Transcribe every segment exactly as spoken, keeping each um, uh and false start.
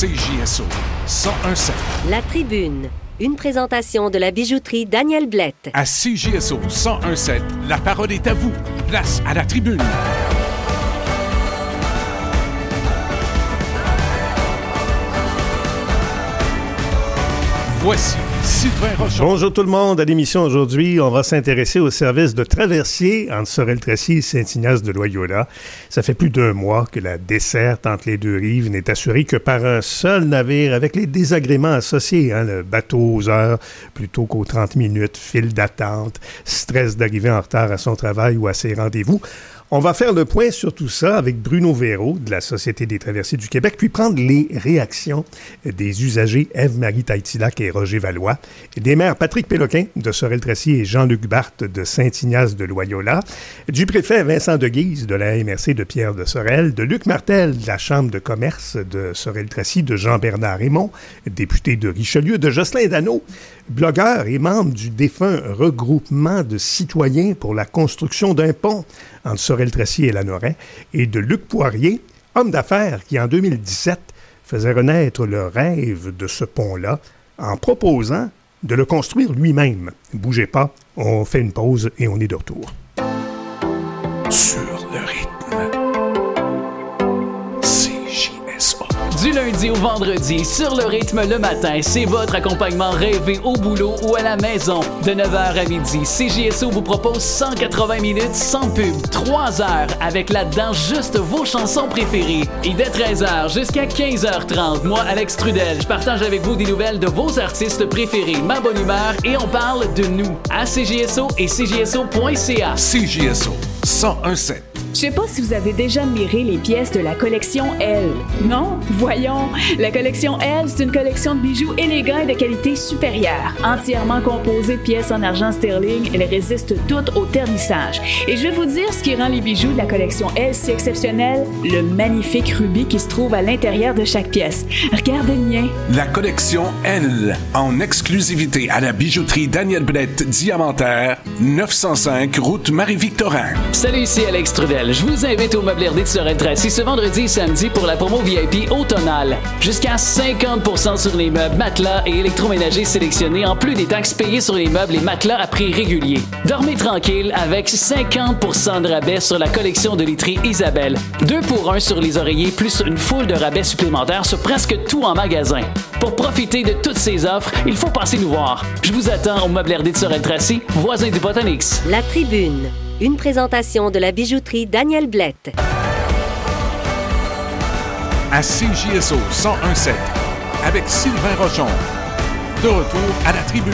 C J S O cent un virgule sept. La Tribune, une présentation de la bijouterie Daniel Blette. À C J S O cent un virgule sept, la parole est à vous. Place à la Tribune. Voici Sylvain Rochon. Bonjour tout le monde. À l'émission aujourd'hui, on va s'intéresser au service de traversier entre Sorel-Tracy et Saint-Ignace-de-Loyola. Ça fait plus d'un mois que la desserte entre les deux rives n'est assurée que par un seul navire avec les désagréments associés. Hein, le bateau aux heures plutôt qu'aux trente minutes, file d'attente, stress d'arriver en retard à son travail ou à ses rendez-vous. On va faire le point sur tout ça avec Bruno Véro de la Société des traversiers du Québec, puis prendre les réactions des usagers Ève-Marie Taïtilac et Roger Valois, des maires Patrick Péloquin de Sorel-Tracy et Jean-Luc Barthe de Saint-Ignace-de-Loyola, du préfet Vincent Deguise de la M R C de Pierre de Sorel, de Luc Martel de la Chambre de commerce de Sorel-Tracy, de Jean-Bernard Raymond, député de Richelieu, de Jocelyn Dano, blogueur et membre du défunt regroupement de citoyens pour la construction d'un pont entre Sorel-Tracy et Lanoraie, et de Luc Poirier, homme d'affaires qui, en deux mille dix-sept, faisait renaître le rêve de ce pont-là en proposant de le construire lui-même. Bougez pas, on fait une pause et on est de retour. Sur le rythme. C J S O. Du lundi au vendredi, sur le rythme le matin, c'est votre accompagnement rêvé au boulot ou à la maison. De neuf heures à midi, C J S O vous propose cent quatre-vingts minutes sans pub, trois heures avec là-dedans juste vos chansons préférées. Et dès treize heures jusqu'à quinze heures trente, moi, Alex Trudel, je partage avec vous des nouvelles de vos artistes préférés, ma bonne humeur, et on parle de nous à C J S O et C J S O point C A. C J S O cent un virgule sept. Je sais pas si vous avez déjà admiré les pièces de la collection Elle. Non? Voyons! La collection Elle, c'est une collection de bijoux élégants et de qualité supérieure. Entièrement composée de pièces en argent sterling, elles résistent toutes au ternissage. Et je vais vous dire ce qui rend les bijoux de la collection Elle si exceptionnels, le magnifique rubis qui se trouve à l'intérieur de chaque pièce. Regardez le mien. La collection Elle, en exclusivité à la bijouterie Daniel Blette Diamantaire, neuf cent cinq route Marie-Victorin. Salut, ici Alex Trudel. Je vous invite au Meuble R D de Sorel-Tracy ce vendredi et samedi pour la promo V I P automnale. Jusqu'à cinquante pour cent sur les meubles, matelas et électroménagers sélectionnés, en plus des taxes payées sur les meubles et matelas à prix régulier. Dormez tranquille avec cinquante pour cent de rabais sur la collection de literie Isabelle. deux pour un sur les oreillers, plus une foule de rabais supplémentaires sur presque tout en magasin. Pour profiter de toutes ces offres, il faut passer nous voir. Je vous attends au Meuble R D de Sorel-Tracy, voisin du Botanix. La Tribune, une présentation de la bijouterie Daniel Blette. À C J S O cent un virgule sept, avec Sylvain Rochon. De retour à la Tribune.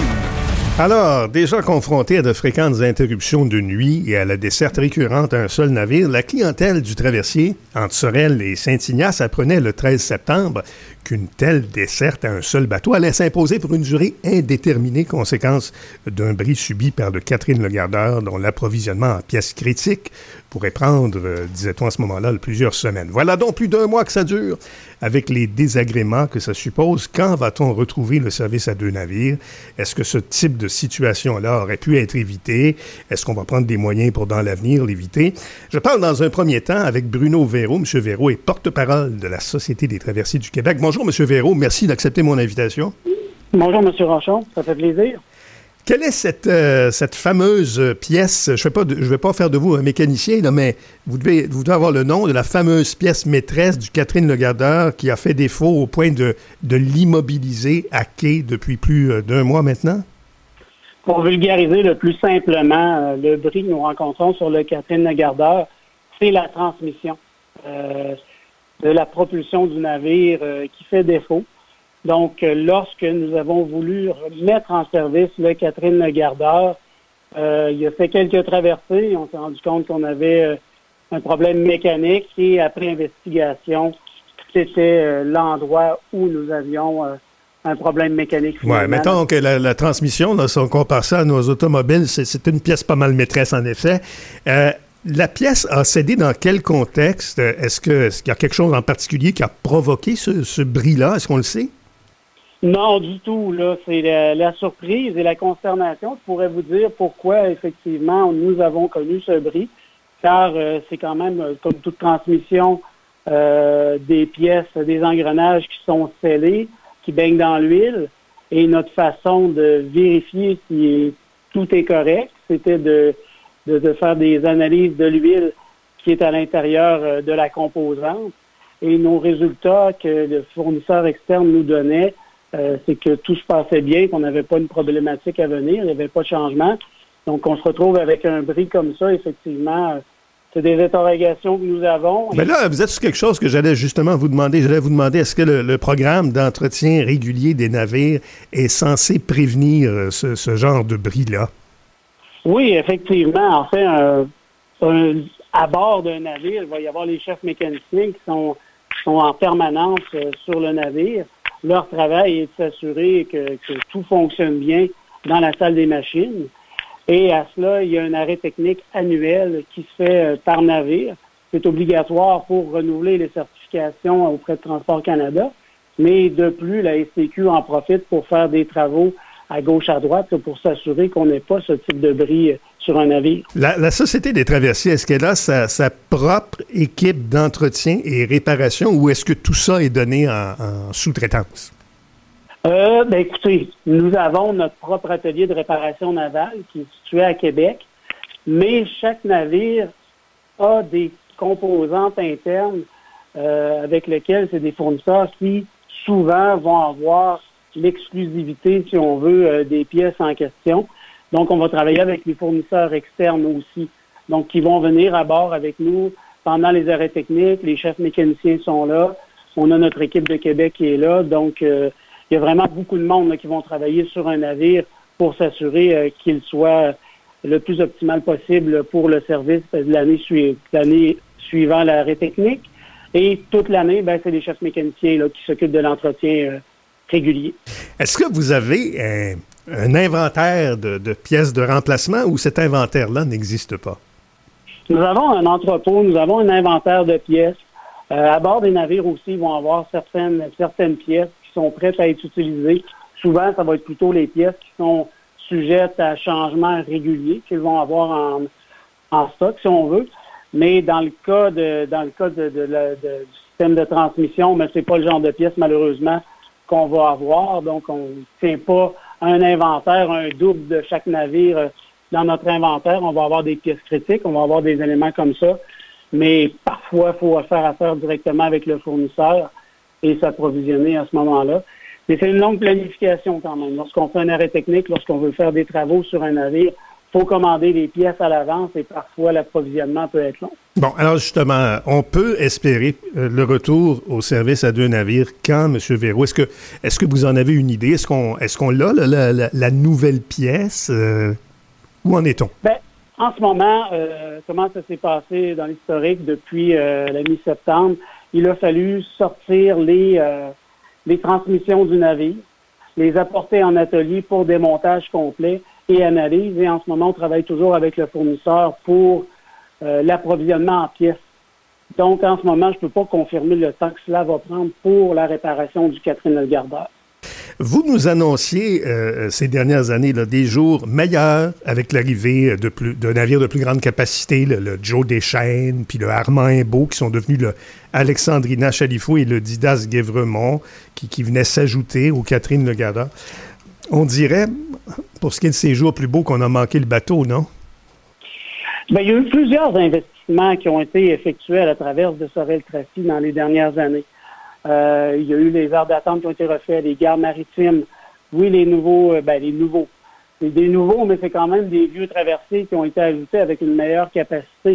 Alors, déjà confronté à de fréquentes interruptions de nuit et à la desserte récurrente à un seul navire, la clientèle du traversier entre Sorel et Saint-Ignace apprenait le treize septembre qu'une telle desserte à un seul bateau allait s'imposer pour une durée indéterminée, conséquence d'un bris subi par le Catherine Le Gardeur, dont l'approvisionnement en pièces critiques pourrait prendre, euh, disait-on à ce moment-là, plusieurs semaines. Voilà donc plus d'un mois que ça dure, avec les désagréments que ça suppose. Quand va-t-on retrouver le service à deux navires? Est-ce que ce type de situation-là aurait pu être évité? Est-ce qu'on va prendre des moyens pour, dans l'avenir, l'éviter? Je parle dans un premier temps avec Bruno Véro. M. Véro est porte-parole de la Société des traversiers du Québec. Bonjour, M. Véro. Merci d'accepter mon invitation. Bonjour, M. Rochon. Ça fait plaisir. Quelle est cette, euh, cette fameuse pièce? Je ne vais pas faire de vous un mécanicien, là, mais vous devez, vous devez avoir le nom de la fameuse pièce maîtresse du Catherine Le Gardeur qui a fait défaut au point de, de l'immobiliser à quai depuis plus d'un mois maintenant? Pour vulgariser le plus simplement, euh, le bris que nous rencontrons sur le Catherine Le Gardeur, c'est la transmission euh, de la propulsion du navire euh, qui fait défaut. Donc, euh, lorsque nous avons voulu mettre en service le Catherine Le Gardeur, euh, il a fait quelques traversées. On s'est rendu compte qu'on avait euh, un problème mécanique et après investigation, c'était euh, l'endroit où nous avions euh, un problème mécanique. Oui, mettons que la, la transmission, là, si on compare ça à nos automobiles, c'est, c'est une pièce pas mal maîtresse, en effet. Euh, la pièce a cédé dans quel contexte? Est-ce, que, est-ce qu'il y a quelque chose en particulier qui a provoqué ce, ce bris-là? Est-ce qu'on le sait? Non, du tout. Là, c'est la, la surprise et la consternation. Je pourrais vous dire pourquoi, effectivement, nous avons connu ce bris, car euh, c'est quand même, comme toute transmission, euh, des pièces, des engrenages qui sont scellés, qui baignent dans l'huile. Et notre façon de vérifier si tout est correct, c'était de, de, de faire des analyses de l'huile qui est à l'intérieur de la composante. Et nos résultats que le fournisseur externe nous donnait, euh, c'est que tout se passait bien, qu'on n'avait pas une problématique à venir, il n'y avait pas de changement. Donc, on se retrouve avec un bris comme ça, effectivement. Euh, c'est des interrogations que nous avons. Mais là, vous êtes sur quelque chose que j'allais justement vous demander. J'allais vous demander, est-ce que le, le programme d'entretien régulier des navires est censé prévenir ce, ce genre de bris-là? Oui, effectivement. En fait, un, un, à bord d'un navire, il va y avoir les chefs mécaniciens qui sont, sont en permanence euh, sur le navire. Leur travail est de s'assurer que, que tout fonctionne bien dans la salle des machines. Et à cela, il y a un arrêt technique annuel qui se fait euh, par navire. C'est obligatoire pour renouveler les certifications auprès de Transport Canada. Mais de plus, la S T Q en profite pour faire des travaux à gauche, à droite, là, pour s'assurer qu'on n'ait pas ce type de bris euh, sur un navire. La, la Société des traversiers, est-ce qu'elle a sa, sa propre équipe d'entretien et réparation ou est-ce que tout ça est donné en, en sous-traitance? Euh, ben écoutez, nous avons notre propre atelier de réparation navale qui est situé à Québec, mais chaque navire a des composantes internes euh, avec lesquelles c'est des fournisseurs qui souvent vont avoir l'exclusivité, si on veut, euh, des pièces en question. Donc, on va travailler avec les fournisseurs externes aussi, donc qui vont venir à bord avec nous pendant les arrêts techniques. Les chefs mécaniciens sont là. On a notre équipe de Québec qui est là, donc euh, il y a vraiment beaucoup de monde là, qui vont travailler sur un navire pour s'assurer euh, qu'il soit le plus optimal possible pour le service de l'année, sui- l'année suivant l'arrêt technique. Et toute l'année, ben, c'est les chefs mécaniciens là, qui s'occupent de l'entretien euh, régulier. Est-ce que vous avez un, un inventaire de, de pièces de remplacement ou cet inventaire-là n'existe pas? Nous avons un entrepôt, nous avons un inventaire de pièces. Euh, à bord des navires aussi, ils vont avoir certaines, certaines pièces qui sont prêtes à être utilisées. Souvent, ça va être plutôt les pièces qui sont sujettes à changement régulier qu'ils vont avoir en, en stock, si on veut. Mais dans le cas de dans le cas de, de, de, de, du système de transmission, mais c'est pas le genre de pièce, malheureusement, qu'on va avoir. Donc, on ne tient pas un inventaire, un double de chaque navire euh, dans notre inventaire. On va avoir des pièces critiques, on va avoir des éléments comme ça. Mais parfois, il faut faire affaire directement avec le fournisseur et s'approvisionner à ce moment-là. Mais c'est une longue planification quand même. Lorsqu'on fait un arrêt technique, lorsqu'on veut faire des travaux sur un navire, il faut commander des pièces à l'avance et parfois l'approvisionnement peut être long. Bon, alors justement, on peut espérer euh, le retour au service à deux navires quand, M. Véro? Est-ce que, est-ce que vous en avez une idée? Est-ce qu'on, est-ce qu'on a là, la, la, la nouvelle pièce? Euh, où en est-on? Ben, en ce moment, euh, comment ça s'est passé dans l'historique depuis euh, la mi-septembre? Il a fallu sortir les, euh, les transmissions du navire, les apporter en atelier pour démontage complet et analyse. Et en ce moment, on travaille toujours avec le fournisseur pour euh, l'approvisionnement en pièces. Donc, en ce moment, je ne peux pas confirmer le temps que cela va prendre pour la réparation du Catherine Gardeur. Vous nous annonciez euh, ces dernières années là, des jours meilleurs avec l'arrivée de, plus, de navires de plus grande capacité, le, le Joe Deschênes, puis le Armand Imbeau, qui sont devenus le Alexandrina Chalifou et le Didas Guévremont, qui, qui venaient s'ajouter au Catherine Le Gardeur. On dirait, pour ce qui est de ces jours plus beaux, qu'on a manqué le bateau, non? Bien, il y a eu plusieurs investissements qui ont été effectués à la traverse de Sorel-Tracy dans les dernières années. Euh, il y a eu les aires d'attente qui ont été refaits, les gares maritimes. Oui, les nouveaux, euh, ben les nouveaux. C'est des nouveaux, mais c'est quand même des vieux traversiers qui ont été ajoutés avec une meilleure capacité.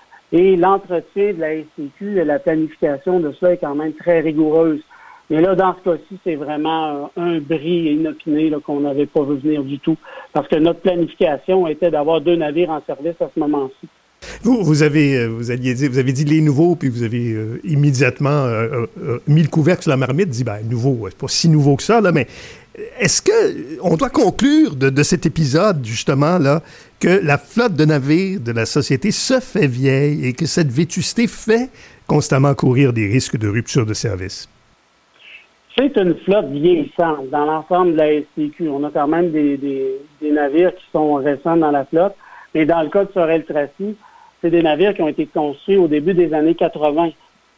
Et l'entretien de la S T Q et la planification de cela est quand même très rigoureuse. Mais là, dans ce cas-ci, c'est vraiment un bris inopiné là, qu'on n'avait pas vu venir du tout. Parce que notre planification était d'avoir deux navires en service à ce moment-ci. Vous, vous avez, vous alliez dire, vous avez dit les nouveaux, puis vous avez euh, immédiatement euh, euh, mis le couvercle sur la marmite, dit ben nouveau, c'est pas si nouveau que ça là, mais est-ce que on doit conclure de, de cet épisode justement là que la flotte de navires de la société se fait vieille et que cette vétusté fait constamment courir des risques de rupture de service? C'est une flotte vieillissante dans l'ensemble de la S T Q. On a quand même des, des, des navires qui sont récents dans la flotte, mais dans le cas de Sorel-Tracy, c'est des navires qui ont été construits au début des années quatre-vingts.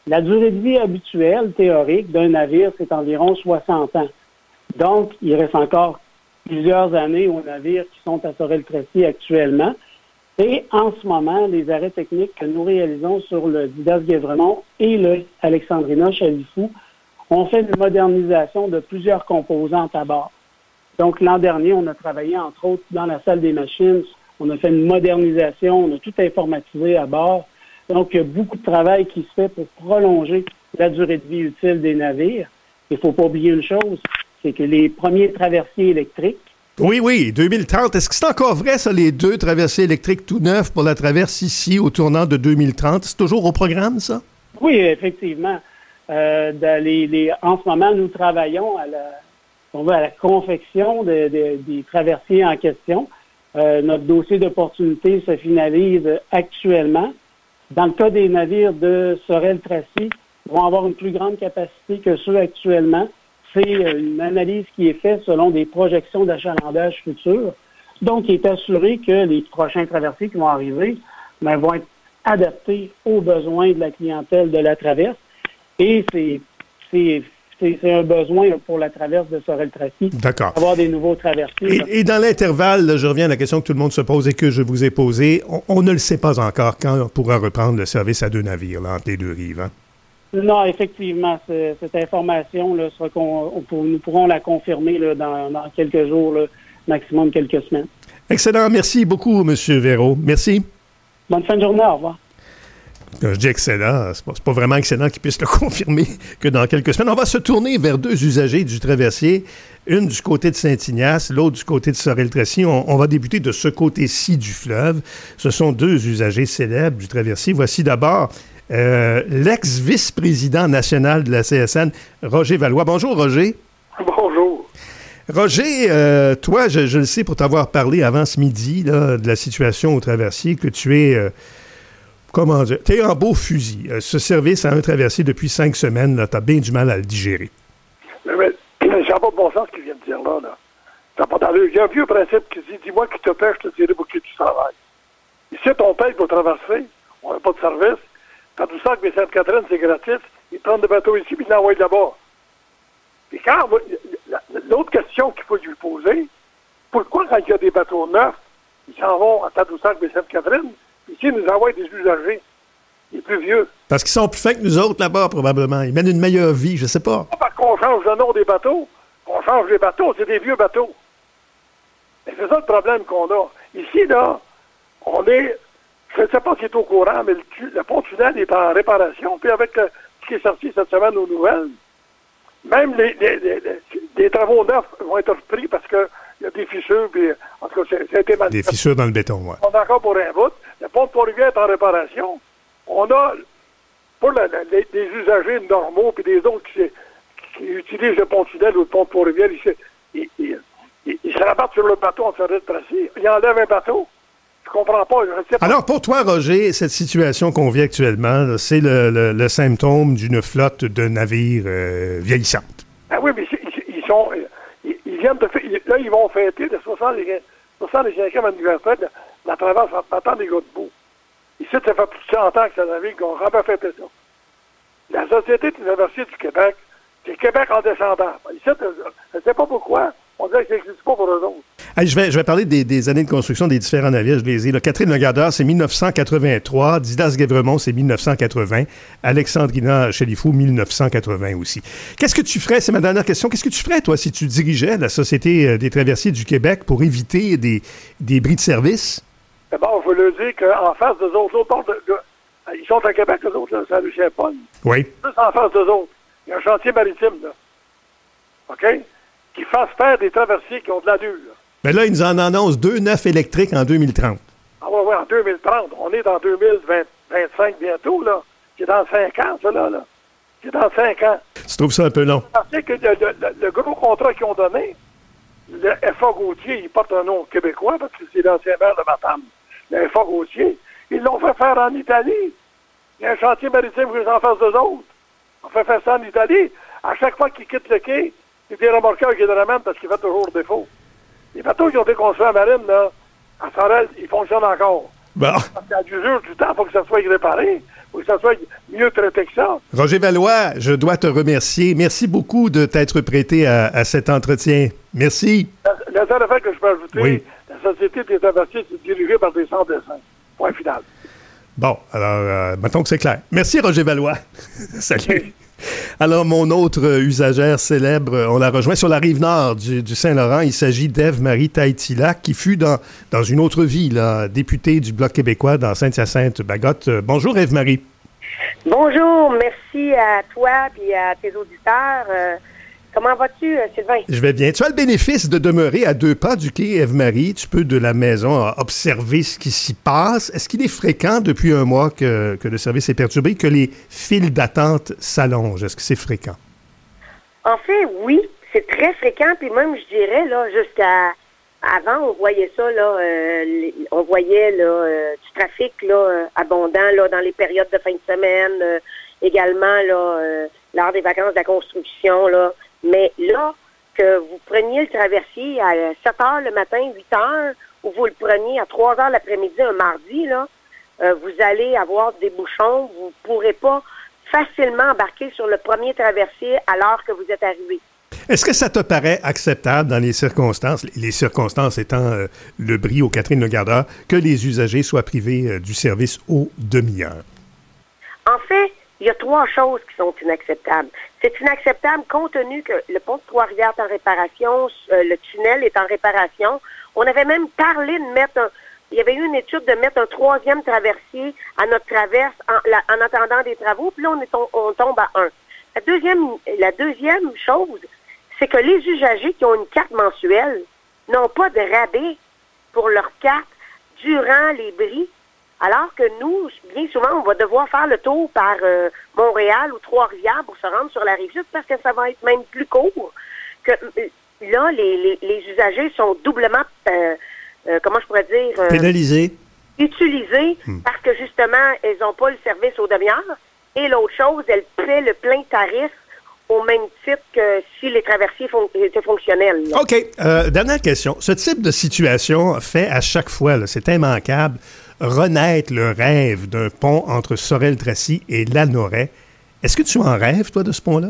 La durée de vie habituelle, théorique, d'un navire, c'est environ soixante ans. Donc, il reste encore plusieurs années aux navires qui sont à Sorel-Tracy actuellement. Et en ce moment, les arrêts techniques que nous réalisons sur le Didas-Guévremont et le Alexandrina-Chalifou ont fait une modernisation de plusieurs composantes à bord. Donc, l'an dernier, on a travaillé, entre autres, dans la salle des machines. On a fait une modernisation, on a tout informatisé à bord. Donc, il y a beaucoup de travail qui se fait pour prolonger la durée de vie utile des navires. Il ne faut pas oublier une chose, c'est que les premiers traversiers électriques. Oui, oui, deux mille trente. Est-ce que c'est encore vrai, ça, les deux traversiers électriques tout neufs pour la traverse ici, au tournant de deux mille trente? C'est toujours au programme, ça? Oui, effectivement. Euh, dans les, les, en ce moment, nous travaillons à la, on va à la confection de, de, des traversiers en question. Euh, notre dossier d'opportunité se finalise actuellement. Dans le cas des navires de Sorel-Tracy, ils vont avoir une plus grande capacité que ceux actuellement. C'est une analyse qui est faite selon des projections d'achalandage futures. Donc, il est assuré que les prochains traversiers qui vont arriver ben, vont être adaptés aux besoins de la clientèle de la traverse. Et c'est, c'est, c'est, c'est un besoin pour la traverse de Sorel-Tracy. D'accord. Avoir des nouveaux traversiers. Et, et dans l'intervalle, là, je reviens à la question que tout le monde se pose et que je vous ai posée. On, on ne le sait pas encore quand on pourra reprendre le service à deux navires là, entre les deux rives. Hein? Non, effectivement, c'est, cette information, là, sera qu'on, on pour, nous pourrons la confirmer là, dans, dans quelques jours, là, maximum quelques semaines. Excellent. Merci beaucoup, M. Véro. Merci. Bonne fin de journée. Au revoir. Quand je dis excellent, c'est pas, c'est pas vraiment excellent qu'ils puissent le confirmer que dans quelques semaines. On va se tourner vers deux usagers du traversier, une du côté de Saint-Ignace, l'autre du côté de Sorel-Tracy. On, on va débuter de ce côté-ci du fleuve. Ce sont deux usagers célèbres du traversier. Voici d'abord euh, l'ex-vice-président national de la C S N, Roger Valois. Bonjour, Roger. Bonjour. Roger, euh, toi, je, je le sais pour t'avoir parlé avant ce midi là, de la situation au traversier, que tu es... Euh, Comment dire? T'es en beau fusil. Euh, ce service a un traversier depuis cinq semaines, là, t'as bien du mal à le digérer. Mais, mais ça n'a pas de bon sens ce qu'il vient de dire là. là. Ça pas d'allure. Il y a un vieux principe qui dit, dis-moi qui te paie, je te dirai pour qui tu travailles. Ici, on paye pour traverser, on n'a pas de service. Quand tu sens que Sainte-Catherine, c'est gratuit, ils prennent des bateaux ici, puis ils l'envoient là-bas. Et quand, l'autre question qu'il faut lui poser, pourquoi quand il y a des bateaux neufs, ils s'en vont à Tadoussac et Sainte-Catherine, ici, ils nous envoient des usagers, les plus vieux. Parce qu'ils sont plus fins que nous autres là-bas, probablement. Ils mènent une meilleure vie, je sais pas. Pas parce qu'on change le nom des bateaux, qu'on change les bateaux, c'est des vieux bateaux. Et c'est ça le problème qu'on a. Ici, là, on est, je ne sais pas si est au courant, mais le, le pont-tunnel est en réparation, puis avec le, ce qui est sorti cette semaine aux nouvelles, même les, les, les, les, les travaux neufs vont être repris parce que il y a des fissures, puis en tout cas, c'est, ça a été mal. Des fissures dans le béton, oui. On est encore pour un bout. Le pont de Pont-Rivière est en réparation. On a, pour la, la, les, les usagers normaux, puis des autres qui, qui utilisent le pont-tunnel ou le pont de Pont-Rivière, ils, ils, ils, ils, ils se rabattent sur le bateau en Sorel-Tracy. Ils enlèvent un bateau. Je comprends pas. Je sais pas. Alors, pour toi, Roger, cette situation qu'on vit actuellement, là, c'est le, le, le symptôme d'une flotte de navires euh, vieillissantes. Ah oui, mais ils, ils sont... Ils, ils viennent de... Là, ils vont fêter le soixante-cinquième anniversaire de la traverse en battant des gars de boue. Ici, ça fait plus de cent ans que ça navigue, qu'on n'a jamais fait ça. La Société de traversier du Québec, c'est Québec en descendant. Ici, je ne sais pas pourquoi. On dirait que ça n'existe pas pour eux autres. Hey, je, vais, je vais parler des, des années de construction des différents navires. Je les ai. Là. Catherine Legardeur, c'est mille neuf cent quatre-vingt-trois. Didas-Guévremont, c'est mille neuf cent quatre-vingts. Alexandrina Chalifou, mille neuf cent quatre-vingts aussi. Qu'est-ce que tu ferais, c'est ma dernière question, qu'est-ce que tu ferais, toi, si tu dirigeais la Société des traversiers du Québec pour éviter des, des bris de service? D'abord, il faut leur dire qu'en face d'eux autres, l'autre bord de, de, ils sont à Québec, eux autres, là, Saint-Lucien-Paul. Oui. Juste en face d'eux autres. Il y a un chantier maritime, là. OK? Qui fasse faire des traversiers qui ont de l'allure. Mais là, ils nous en annoncent deux neufs électriques en deux mille trente. Ah oui, oui, en deux mille trente. On est dans deux mille vingt-cinq bientôt, là. C'est dans cinq ans, ça, là. là. C'est dans cinq ans. Tu trouves ça un peu long? Parce que le, le, le, le gros contrat qu'ils ont donné, le F A Gauthier, il porte un nom québécois parce que c'est l'ancien maire de Matane. Le F A Gauthier, ils l'ont fait faire en Italie. Il y a un chantier maritime qui est en face d'eux autres. On fait faire ça en Italie. À chaque fois qu'ils quittent le quai, c'est des remorqueurs qui le ramènent parce qu'ils font toujours défaut. Les bateaux qui ont été construits à Marine, là, à Sorel, ils fonctionnent encore. Bon. Parce qu'à l'usure du temps, il faut que ça soit réparé. Il faut que ça soit mieux traité que ça. Roger Valois, je dois te remercier. Merci beaucoup de t'être prêté à, à cet entretien. Merci. La, la seule affaire que je peux ajouter, oui. La Société des traversiers est dirigée par des centres de soins. Point final. Bon, alors, euh, mettons que c'est clair. Merci, Roger Valois. Salut. Alors, mon autre usagère célèbre, on la rejoint sur la rive nord du, du Saint-Laurent. Il s'agit d'Ève-Marie Taïtilac, qui fut dans, dans une autre vie, là, députée du Bloc québécois dans Saint-Hyacinthe-Bagotte. Euh, bonjour, Ève-Marie. Bonjour, merci à toi et à tes auditeurs. Euh, comment vas-tu, Sylvain? Je vais bien. Tu as le bénéfice de demeurer à deux pas du quai Ève-Marie. Tu peux, de la maison, observer ce qui s'y passe. Est-ce qu'il est fréquent, depuis un mois que, que le service est perturbé, que les files d'attente s'allongent? Est-ce que c'est fréquent? En fait, oui, c'est très fréquent. Puis même, je dirais, là, jusqu'à avant, on voyait ça, là, euh, les, on voyait là, euh, du trafic là, euh, abondant là, dans les périodes de fin de semaine, euh, également là, euh, lors des vacances de la construction, là. Mais là, que vous preniez le traversier à sept heures le matin, huit heures, ou vous le preniez à trois heures l'après-midi, un mardi, là, euh, vous allez avoir des bouchons. Vous ne pourrez pas facilement embarquer sur le premier traversier à l'heure que vous êtes arrivé. Est-ce que ça te paraît acceptable dans les circonstances, les circonstances étant euh, le bris aux Catherine-le-Gardeur, que les usagers soient privés euh, du service aux demi-heures? En fait, il y a trois choses qui sont inacceptables. C'est inacceptable compte tenu que le pont de Trois-Rivières est en réparation, euh, le tunnel est en réparation. On avait même parlé de mettre un... Il y avait eu une étude de mettre un troisième traversier à notre traverse en, la, en attendant des travaux, puis là, on, est, on, on tombe à un. La deuxième, la deuxième chose, c'est que les usagers qui ont une carte mensuelle n'ont pas de rabais pour leur carte durant les bris. Alors que nous, bien souvent, on va devoir faire le tour par euh, Montréal ou Trois-Rivières pour se rendre sur la Rive-Sud parce que ça va être même plus court. Que là, les, les, les usagers sont doublement, euh, euh, comment je pourrais dire... Euh, pénalisés. Utilisés hmm. parce que, justement, elles n'ont pas le service aux demi-heures. Et l'autre chose, elles paient le plein tarif au même titre que si les traversiers fon- étaient fonctionnels. Là. OK. Euh, dernière question. Ce type de situation fait à chaque fois, là, c'est immanquable, renaître le rêve d'un pont entre Sorel-Tracy et Lanoraie. Est-ce que tu en rêves, toi, de ce pont-là?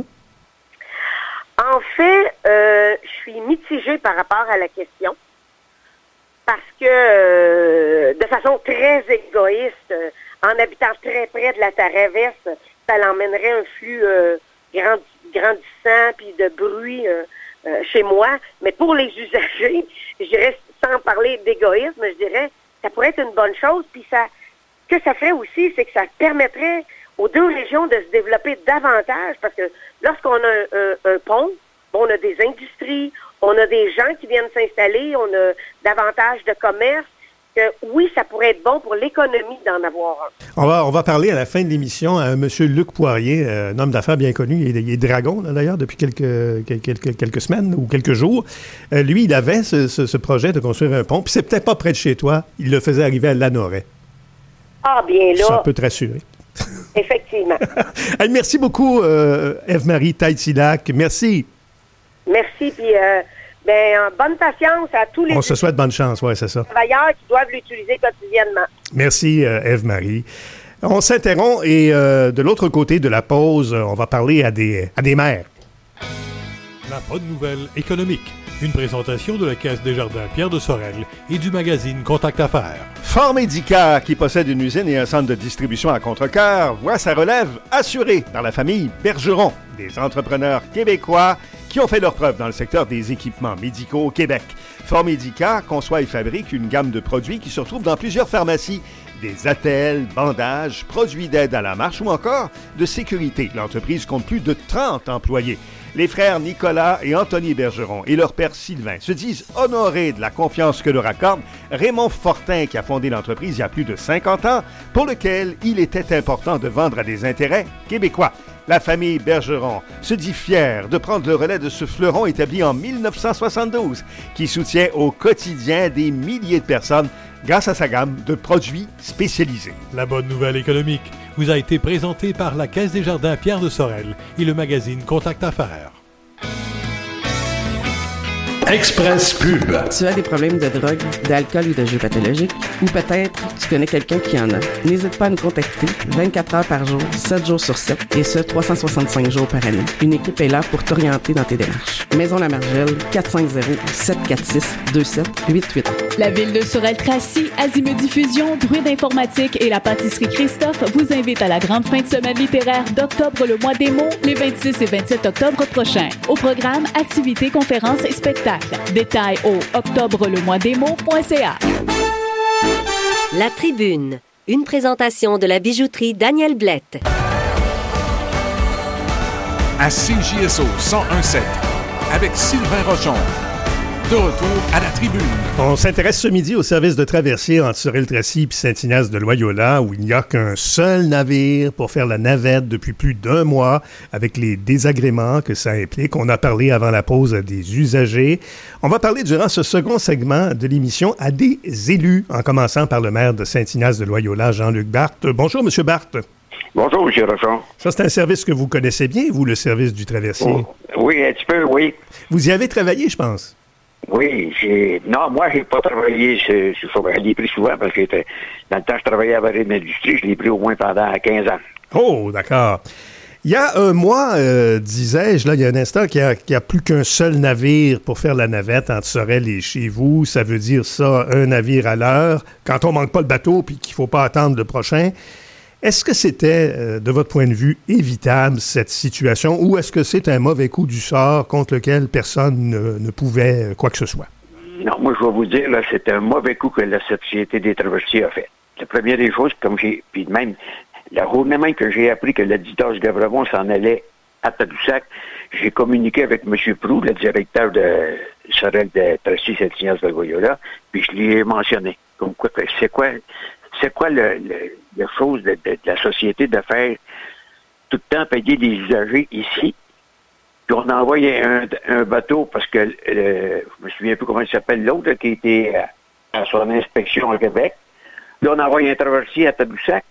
En fait, euh, je suis mitigée par rapport à la question parce que, euh, de façon très égoïste, euh, en habitant très près de la traverse, ça l'emmènerait un flux euh, grand, grandissant puis de bruit euh, euh, chez moi. Mais pour les usagers, je dirais, sans parler d'égoïsme, je dirais ça pourrait être une bonne chose. Puis ça, ce que ça ferait aussi, c'est que ça permettrait aux deux régions de se développer davantage parce que lorsqu'on a un, un, un pont, on a des industries, on a des gens qui viennent s'installer, on a davantage de commerce. Que, oui, ça pourrait être bon pour l'économie d'en avoir un. On va, on va parler à la fin de l'émission à M. Luc Poirier, un homme d'affaires bien connu. Il est, il est dragon, là, d'ailleurs, depuis quelques, quelques, quelques semaines ou quelques jours. Euh, lui, il avait ce, ce, ce projet de construire un pont, puis c'est peut-être pas près de chez toi. Il le faisait arriver à Lanoraie. Ah, bien là. Ça peut te rassurer. Effectivement. Hey, merci beaucoup, euh, Ève-Marie Taïtilac. Merci. Merci, puis... Euh, Ben, bonne patience à tous les On se souhaite bonne chance, oui, c'est ça. travailleurs qui doivent l'utiliser quotidiennement. Merci, euh, Ève-Marie. On s'interrompt et euh, de l'autre côté de la pause, on va parler à des, à des maires. La bonne nouvelle économique. Une présentation de la Caisse des Jardins Pierre de Sorel et du magazine Contact Affaires. Formédica, qui possède une usine et un centre de distribution à Contrecœur, voit sa relève assurée dans la famille Bergeron, des entrepreneurs québécois qui ont fait leur preuve dans le secteur des équipements médicaux au Québec. Formédica conçoit et fabrique une gamme de produits qui se retrouvent dans plusieurs pharmacies. Des attelles, bandages, produits d'aide à la marche ou encore de sécurité. L'entreprise compte plus de trente employés. Les frères Nicolas et Anthony Bergeron et leur père Sylvain se disent honorés de la confiance que leur accorde Raymond Fortin, qui a fondé l'entreprise il y a plus de cinquante ans, pour lequel il était important de vendre à des intérêts québécois. La famille Bergeron se dit fière de prendre le relais de ce fleuron établi en dix-neuf cent soixante-douze, qui soutient au quotidien des milliers de personnes grâce à sa gamme de produits spécialisés. La bonne nouvelle économique vous a été présentée par la Caisse des Jardins Pierre de Sorel et le magazine Contact Affaires. Express Pub. Tu as des problèmes de drogue, d'alcool ou de jeux pathologiques? Ou peut-être tu connais quelqu'un qui en a? N'hésite pas à nous contacter vingt-quatre heures par jour, sept jours sur sept, et ce, trois cent soixante-cinq jours par année. Une équipe est là pour t'orienter dans tes démarches. Maison La Margelle, quatre cinq zéro, sept quatre six, deux sept huit huit. La ville de Sorel-Tracy, Azimut Diffusion, Druide Informatique et la pâtisserie Christophe vous invitent à la grande fin de semaine littéraire d'octobre, le mois des mots, les vingt-six et vingt-sept octobre prochains. Au programme, activités, conférences et spectacles. Détails au octobre le mois des mots point c a. La Tribune, une présentation de la bijouterie Daniel Blette. À C J S O cent un sept, avec Sylvain Rochon. De retour à la Tribune. On s'intéresse ce midi au service de traversier entre Sorel-Tracy et Saint-Ignace de Loyola, où il n'y a qu'un seul navire pour faire la navette depuis plus d'un mois, avec les désagréments que ça implique. On a parlé avant la pause à des usagers. On va parler durant ce second segment de l'émission à des élus, en commençant par le maire de Saint-Ignace de Loyola, Jean-Luc Barthe. Bonjour, M. Barthe. Bonjour, M. Rochon. Ça, c'est un service que vous connaissez bien, vous, le service du traversier? Oh, oui, un petit peu, oui. Vous y avez travaillé, je pense? Oui, j'ai. Non, moi, j'ai pas travaillé sur, sur ça. Je l'ai pris souvent parce que dans le temps, je travaillais à Varenne Industrie, je l'ai pris au moins pendant quinze ans. Oh, d'accord. Il y a un mois, euh, disais-je, là, il y a un instant, qu'il n'y a, a plus qu'un seul navire pour faire la navette entre Sorel et chez vous. Ça veut dire ça, un navire à l'heure. Quand on manque pas le bateau puis qu'il faut pas attendre le prochain. Est-ce que c'était, euh, de votre point de vue, évitable, cette situation, ou est-ce que c'est un mauvais coup du sort contre lequel personne ne, ne pouvait euh, quoi que ce soit? Non, moi, je vais vous dire, là, c'est un mauvais coup que la Société des traversiers a fait. La première des choses, comme j'ai... Puis même, la journée même que j'ai appris que l'éditeur Gavremont s'en allait à Tadoussac, j'ai communiqué avec M. Proulx, le directeur de Sorel de Tracy Saint-Ignace de Loyola, puis je lui ai mentionné. Comme quoi, c'est quoi... C'est quoi le, le, la chose de, de, de la société de faire tout le temps payer des usagers ici, puis on envoie un, un bateau parce que euh, je me souviens plus comment il s'appelle l'autre là, qui était à, à son inspection au Québec. Là, on envoie un traversier à Tadoussac,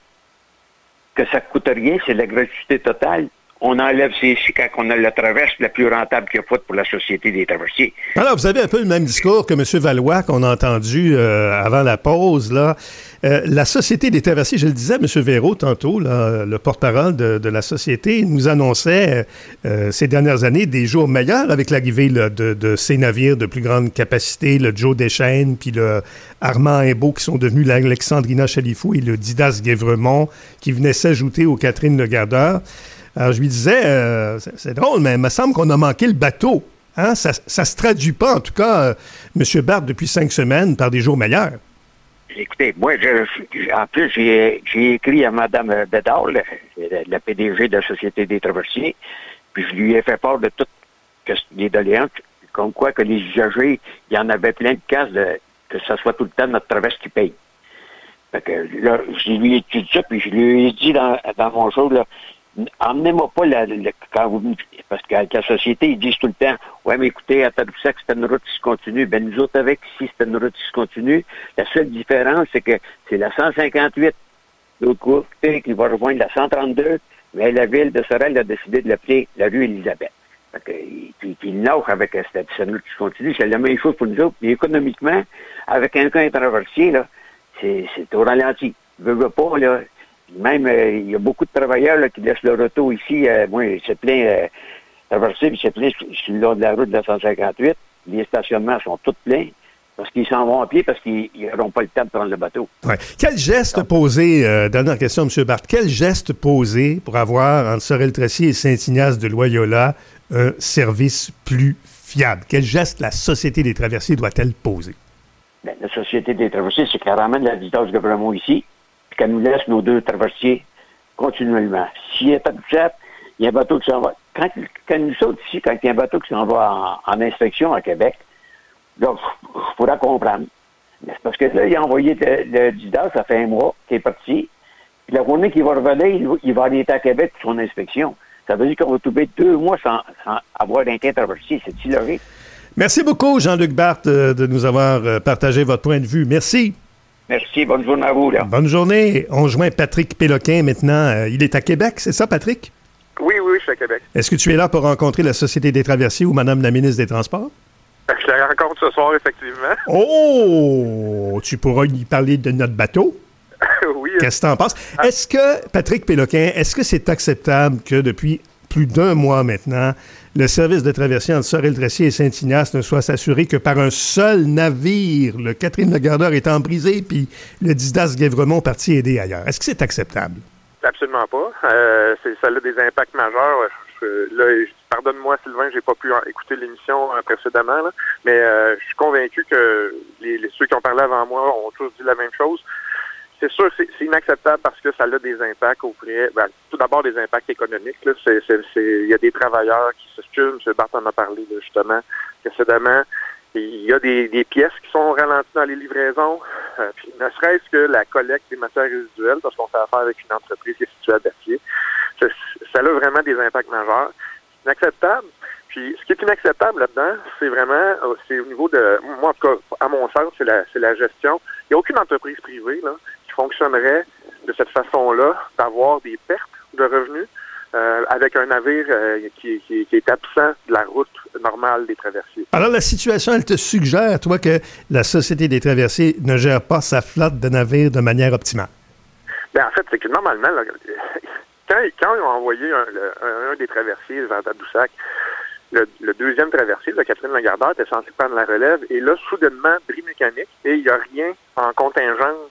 que ça ne coûte rien, c'est la gratuité totale. On enlève ces ici quand on a la traverse la plus rentable qu'il y a pas pour la Société des traversiers. Alors, vous avez un peu le même discours que M. Valois qu'on a entendu euh, avant la pause, là. Euh, la Société des traversiers, je le disais, M. Véraud, tantôt, là, le porte-parole de, de la Société, nous annonçait euh, ces dernières années des jours meilleurs avec l'arrivée là, de, de ces navires de plus grande capacité, le Joe Deschênes, puis le Armand Imbeau, qui sont devenus l'Alexandrina Chalifou et le Didas Guévremont, qui venaient s'ajouter au Catherine Le Gardeur. Alors, je lui disais, euh, c'est, c'est drôle, mais il me semble qu'on a manqué le bateau. Hein? Ça ne se traduit pas, en tout cas, euh, M. Barthe, depuis cinq semaines, par des jours meilleurs. Écoutez, moi, je, en plus, j'ai, j'ai écrit à Mme Bédard, la, la P D G de la Société des traversiers, puis je lui ai fait part de toutes les doléances, comme quoi que les usagers, il y en avait plein de cases de, que ce soit tout le temps notre traverse qui paye. Fait que là, je lui ai dit ça, puis je lui ai dit dans, dans mon show, là, emmenez-moi pas la, la, quand vous parce qu'avec la société, ils disent tout le temps, ouais, mais écoutez, à Tadoussac, c'est une route qui se continue. Ben, nous autres, avec, ici, c'est une route qui se continue. La seule différence, c'est que c'est la cent cinquante-huit, de l'autre côté, qui va rejoindre la cent trente-deux, mais la ville de Sorel a décidé de l'appeler la rue Élisabeth. Fait que, puis, puis, il nage avec cette, cette route qui se continue. C'est la même chose pour nous autres. Puis, économiquement, avec un cas traversier, là, c'est, c'est au ralenti. Je veux pas, là, même, euh, il y a beaucoup de travailleurs là, qui laissent leur auto ici. Euh, moi, c'est plein euh, traversé, puis c'est plein sur, sur le long de la route de la cent cinquante-huit. Les stationnements sont tous pleins parce qu'ils s'en vont à pied parce qu'ils n'auront pas le temps de prendre le bateau. Ouais. Quel geste Donc, poser, euh, dernière question, M. Barthe, quel geste poser pour avoir, entre Sorel-Tracy et Saint-Ignace de Loyola, un service plus fiable? Quel geste la Société des traversiers doit-elle poser? Bien, la Société des traversiers, c'est qu'elle ramène la vitesse de Gavremont ici, puis qu'elle nous laisse nos deux traversiers continuellement. S'il y a pas de chat, il y a un bateau qui s'en va. Quand, quand nous saute ici, quand il y a un bateau qui s'en va en, en inspection à Québec, là, je pourrais comprendre. Mais c'est parce que là, il a envoyé le, le Didas, ça fait un mois qu'il est parti. Puis la journée qu'il va revenir, il, il va aller à Québec pour son inspection. Ça veut dire qu'on va trouver deux mois sans, sans avoir d'un quai traversier. C'est-tu logique? Merci beaucoup, Jean-Luc Barthe, de nous avoir partagé votre point de vue. Merci. Merci. Bonne journée à vous. Là. Bonne journée. On joint Patrick Péloquin maintenant. Il est à Québec, c'est ça, Patrick? Oui, oui, je suis à Québec. Est-ce que tu es là pour rencontrer la Société des traversiers ou Madame la ministre des Transports? Je l'ai rencontre ce soir, effectivement. Oh! Tu pourras y parler de notre bateau? Oui. Qu'est-ce que tu en penses? Est-ce que, Patrick Péloquin, est-ce que c'est acceptable que depuis plus d'un mois maintenant, le service de traversée entre Sorel-Tracy et Saint-Ignace ne soit s'assurer que par un seul navire, le Catherine-Legardeur étant brisé, puis le Disdas-Guévremont parti aider ailleurs? Est-ce que c'est acceptable? Absolument pas. Euh, c'est, ça a des impacts majeurs. Je, là, pardonne-moi, Sylvain, j'ai pas pu écouter l'émission précédemment, là, mais euh, je suis convaincu que les, les, ceux qui ont parlé avant moi ont tous dit la même chose. C'est sûr, c'est, c'est inacceptable parce que ça a des impacts auprès, ben, tout d'abord des impacts économiques. Là. C'est, c'est, c'est, il y a des travailleurs qui s'excusent. M. Barth en a parlé là, justement précédemment. Et il y a des, des pièces qui sont ralenties dans les livraisons. Euh, puis ne serait-ce que la collecte des matières résiduelles, parce qu'on fait affaire avec une entreprise qui est située à Berthier. Ça, ça a vraiment des impacts majeurs. C'est inacceptable. Puis ce qui est inacceptable là-dedans, c'est vraiment, c'est au niveau de, moi en tout cas, à mon sens, c'est la, c'est la gestion. Il n'y a aucune entreprise privée là qui fonctionnerait de cette façon-là, d'avoir des pertes de revenus euh, avec un navire euh, qui, qui, qui est absent de la route normale des traversiers. Alors la situation, elle te suggère, toi, que la Société des traversiers ne gère pas sa flotte de navires de manière optimale? Bien, en fait, c'est que normalement, là, quand, quand ils ont envoyé un, le, un, un des traversiers vers Tadoussac, le, le deuxième traversier, le Catherine-Legardeur, était censé prendre la relève, et là, soudainement, bris mécanique, et il n'y a rien en contingence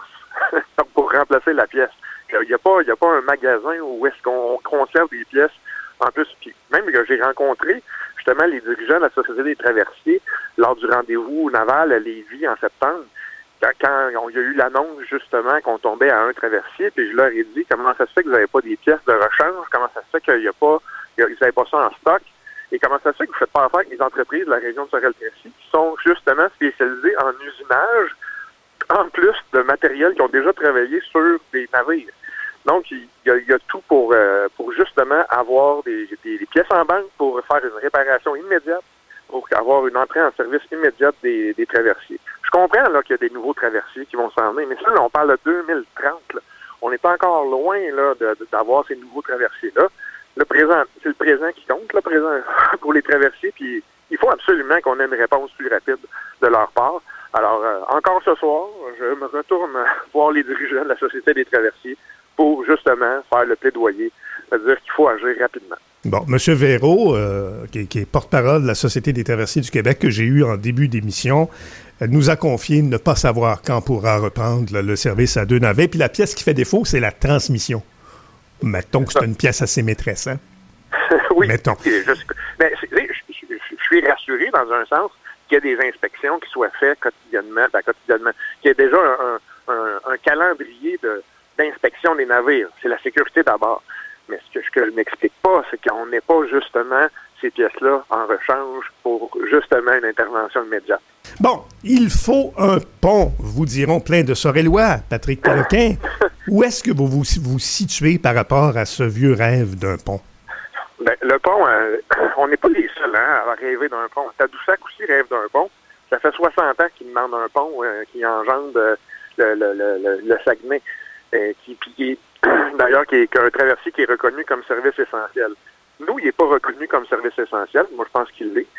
pour remplacer la pièce. Il n'y a pas, il y a pas un magasin où est-ce qu'on conserve des pièces. En plus, puis même que j'ai rencontré justement les dirigeants de la Société des traversiers lors du rendez-vous naval à Lévis en septembre, quand, quand il y a eu l'annonce justement qu'on tombait à un traversier, puis je leur ai dit comment ça se fait que vous n'avez pas des pièces de rechange, comment ça se fait qu'il n'y a pas, ils n'avaient pas ça en stock, et comment ça se fait que vous faites pas affaire avec les entreprises de la région de Sorel-Tracy qui sont justement spécialisées en usinage, en plus de matériel qui ont déjà travaillé sur des navires. Donc, il y a, il y a tout pour euh, pour justement avoir des, des, des pièces en banque pour faire une réparation immédiate, pour avoir une entrée en service immédiate des, des traversiers. Je comprends là qu'il y a des nouveaux traversiers qui vont s'en venir, mais ça, là, on parle de deux mille trente. Là. On n'est pas encore loin là de, de, d'avoir ces nouveaux traversiers-là. Le présent, c'est le présent qui compte, le présent pour les traversiers, puis il faut absolument qu'on ait une réponse plus rapide de leur part. Alors, euh, encore ce soir, je me retourne voir les dirigeants de la Société des traversiers pour justement faire le plaidoyer, c'est-à-dire qu'il faut agir rapidement. Bon, M. Véraud, euh, qui, qui est porte-parole de la Société des traversiers du Québec, que j'ai eu en début d'émission, euh, nous a confié ne pas savoir quand pourra reprendre là, le service à deux navets. Puis la pièce qui fait défaut, c'est la transmission. Mettons que c'est une pièce assez maîtresse, hein? Oui. Mettons. Je, mais, je, je, je suis rassuré dans un sens qu'il y a des inspections qui soient faites quotidiennement, ben, quotidiennement, qu'il y ait déjà un, un, un calendrier de, d'inspection des navires. C'est la sécurité d'abord. Mais ce que, ce que je n'explique pas, c'est qu'on n'ait pas justement ces pièces-là en rechange pour justement une intervention immédiate. Bon, il faut un pont, vous diront plein de Sorellois, Patrick Péloquin. Où est-ce que vous vous, vous situez par rapport à ce vieux rêve d'un pont? Ben, le pont, euh, on n'est pas les seuls hein, à rêver d'un pont. Tadoussac aussi rêve d'un pont. Ça fait soixante ans qu'il demande un pont euh, qui engendre euh, le, le, le, le Saguenay. Euh, qui, qui, d'ailleurs, qui est, qui est un traversier qui est reconnu comme service essentiel. Nous, il n'est pas reconnu comme service essentiel. Moi, je pense qu'il l'est.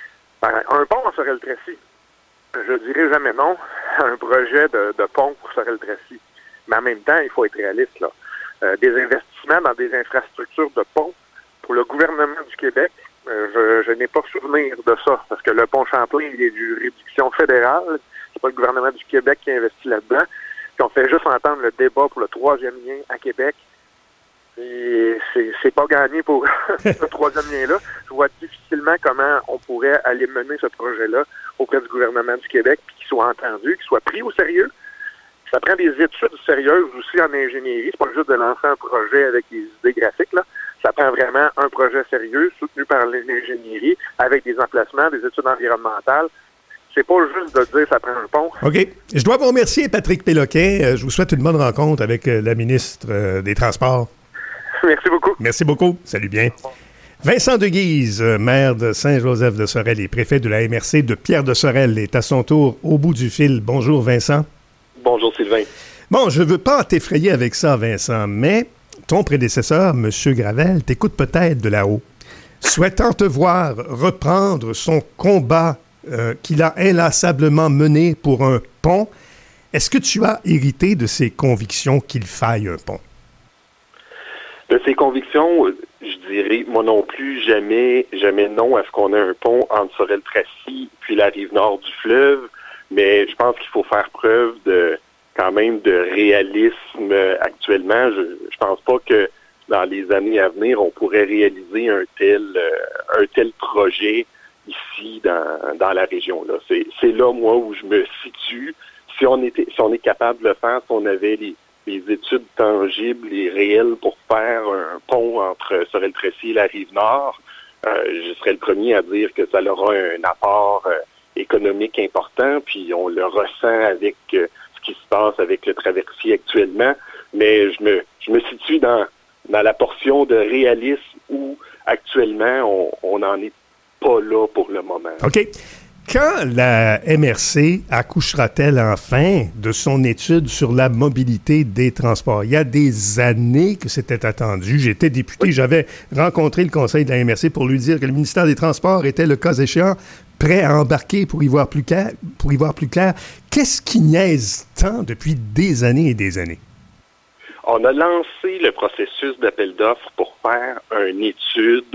Un pont en Sorel-Tracy, je dirais jamais non à un projet de, de pont pour Sorel-Tracy. Mais en même temps, il faut être réaliste. Là. Euh, des investissements dans des infrastructures de pont pour le gouvernement du Québec, euh, je, je n'ai pas souvenir de ça, parce que le pont Champlain, il est de juridiction fédérale. C'est pas le gouvernement du Québec qui investit là-dedans. Puis on fait juste entendre le débat pour le troisième lien à Québec. Et c'est, c'est pas gagné pour ce troisième lien-là. Je vois difficilement comment on pourrait aller mener ce projet-là auprès du gouvernement du Québec, puis qu'il soit entendu, qu'il soit pris au sérieux. Ça prend des études sérieuses aussi en ingénierie. C'est pas juste de lancer un projet avec des idées graphiques, là. Ça prend vraiment un projet sérieux, soutenu par l'ingénierie, avec des emplacements, des études environnementales. C'est pas juste de dire ça prend un pont. OK. Je dois vous remercier, Patrick Péloquin. Je vous souhaite une bonne rencontre avec la ministre des Transports. Merci beaucoup. Merci beaucoup. Salut bien. Vincent Deguise, maire de Saint-Joseph de Sorel et préfet de la M R C de Pierre de Sorel, est à son tour au bout du fil. Bonjour, Vincent. Bonjour, Sylvain. Bon, je ne veux pas t'effrayer avec ça, Vincent, mais ton prédécesseur, M. Gravel, t'écoute peut-être de là-haut, souhaitant te voir reprendre son combat euh, qu'il a inlassablement mené pour un pont. Est-ce que tu as hérité de ces convictions qu'il faille un pont? De ces convictions, je dirais, moi non plus, jamais, jamais non à ce qu'on ait un pont entre Sorel-Tracy puis la rive nord du fleuve, mais je pense qu'il faut faire preuve de quand même de réalisme actuellement. Je, je pense pas que dans les années à venir, on pourrait réaliser un tel euh, un tel projet ici dans, dans la région. Là. C'est, c'est là, moi, où je me situe. Si on était, si on est capable de le faire, si on avait les les études tangibles et réelles pour faire un pont entre Sorel-Tracy et la Rive-Nord, euh, je serais le premier à dire que ça aura un apport euh, économique important, puis on le ressent avec euh, ce qui se passe avec le traversier actuellement, mais je me je me situe dans, dans la portion de réalisme où actuellement on n'en est pas là pour le moment. OK. Quand la M R C accouchera-t-elle enfin de son étude sur la mobilité des transports? Il y a des années que c'était attendu. J'étais député, oui. J'avais rencontré le conseil de la M R C pour lui dire que le ministère des Transports était, le cas échéant, prêt à embarquer pour y voir plus clair. Pour y voir plus clair. Qu'est-ce qui niaise tant depuis des années et des années? On a lancé le processus d'appel d'offres pour faire une étude,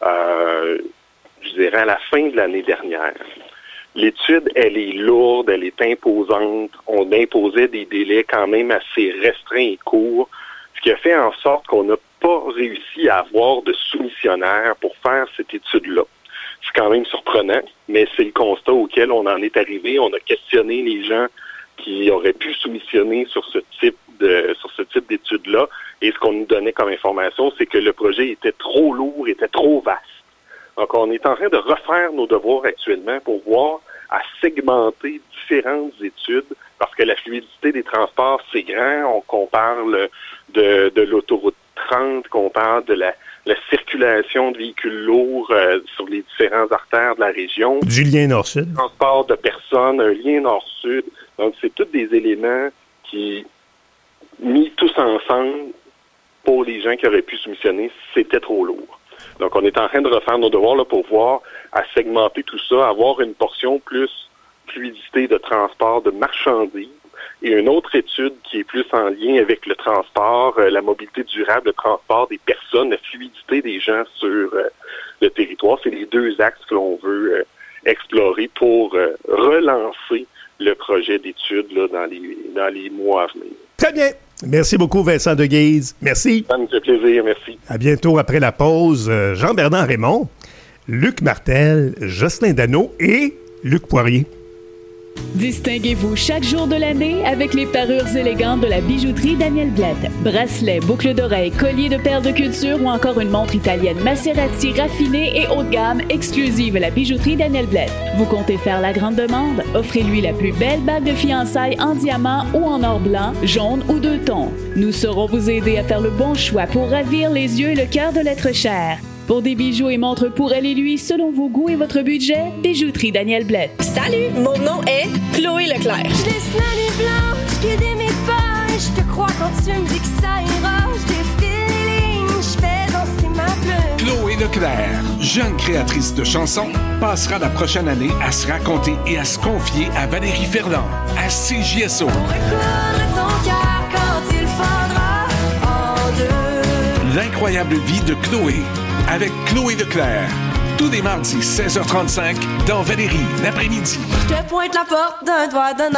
euh, je dirais, à la fin de l'année dernière. L'étude, elle est lourde, elle est imposante. On imposait des délais quand même assez restreints et courts, ce qui a fait en sorte qu'on n'a pas réussi à avoir de soumissionnaires pour faire cette étude-là. C'est quand même surprenant, mais c'est le constat auquel on en est arrivé. On a questionné les gens qui auraient pu soumissionner sur ce type de sur ce type d'étude-là, et ce qu'on nous donnait comme information, c'est que le projet était trop lourd, était trop vaste. Donc, on est en train de refaire nos devoirs actuellement pour voir à segmenter différentes études, parce que la fluidité des transports, c'est grand. On, qu'on parle de, de l'autoroute trente, qu'on parle de la, la circulation de véhicules lourds euh, sur les différentes artères de la région. Du lien nord-sud. Transport de personnes, un lien nord-sud. Donc, c'est tous des éléments qui, mis tous ensemble, pour les gens qui auraient pu soumissionner, c'était trop lourd. Donc, on est en train de refaire nos devoirs là, pour voir à segmenter tout ça, avoir une portion plus fluidité de transport de marchandises et une autre étude qui est plus en lien avec le transport, euh, la mobilité durable, le transport des personnes, la fluidité des gens sur euh, le territoire. C'est les deux axes que l'on veut euh, explorer pour euh, relancer le projet d'étude là, dans les, dans les mois à venir. Très bien. Merci beaucoup, Vincent Deguise. Merci. Ça me fait plaisir, merci. À bientôt après la pause. Jean-Bernard Raymond, Luc Martel, Jocelyn Dano et Luc Poirier. Distinguez-vous chaque jour de l'année avec les parures élégantes de la bijouterie Daniel Blett. Bracelets, boucles d'oreilles, colliers de perles de culture ou encore une montre italienne Maserati raffinée et haut de gamme exclusive à la bijouterie Daniel Blett. Vous comptez faire la grande demande? Offrez-lui la plus belle bague de fiançailles en diamant ou en or blanc, jaune ou deux tons. Nous saurons vous aider à faire le bon choix pour ravir les yeux et le cœur de l'être cher. Pour des bijoux et montres pour elle et lui, selon vos goûts et votre budget, bijouterie Daniel Blett. Salut, mon nom est Chloé Leclerc. Je laisse la nuit blanche guider mes pas. Je te crois quand tu me dis que ça ira. Je défile les lignes, je fais danser ma plume. Chloé Leclerc, jeune créatrice de chansons, passera la prochaine année à se raconter et à se confier à Valérie Ferland, à C J S O. On recouvre ton cœur quand il fendra en deux. L'incroyable vie de Chloé, avec Chloé Leclerc. Tous les mardis, seize heures trente-cinq, dans Valérie, l'après-midi. Je te pointe la porte d'un doigt d'honneur.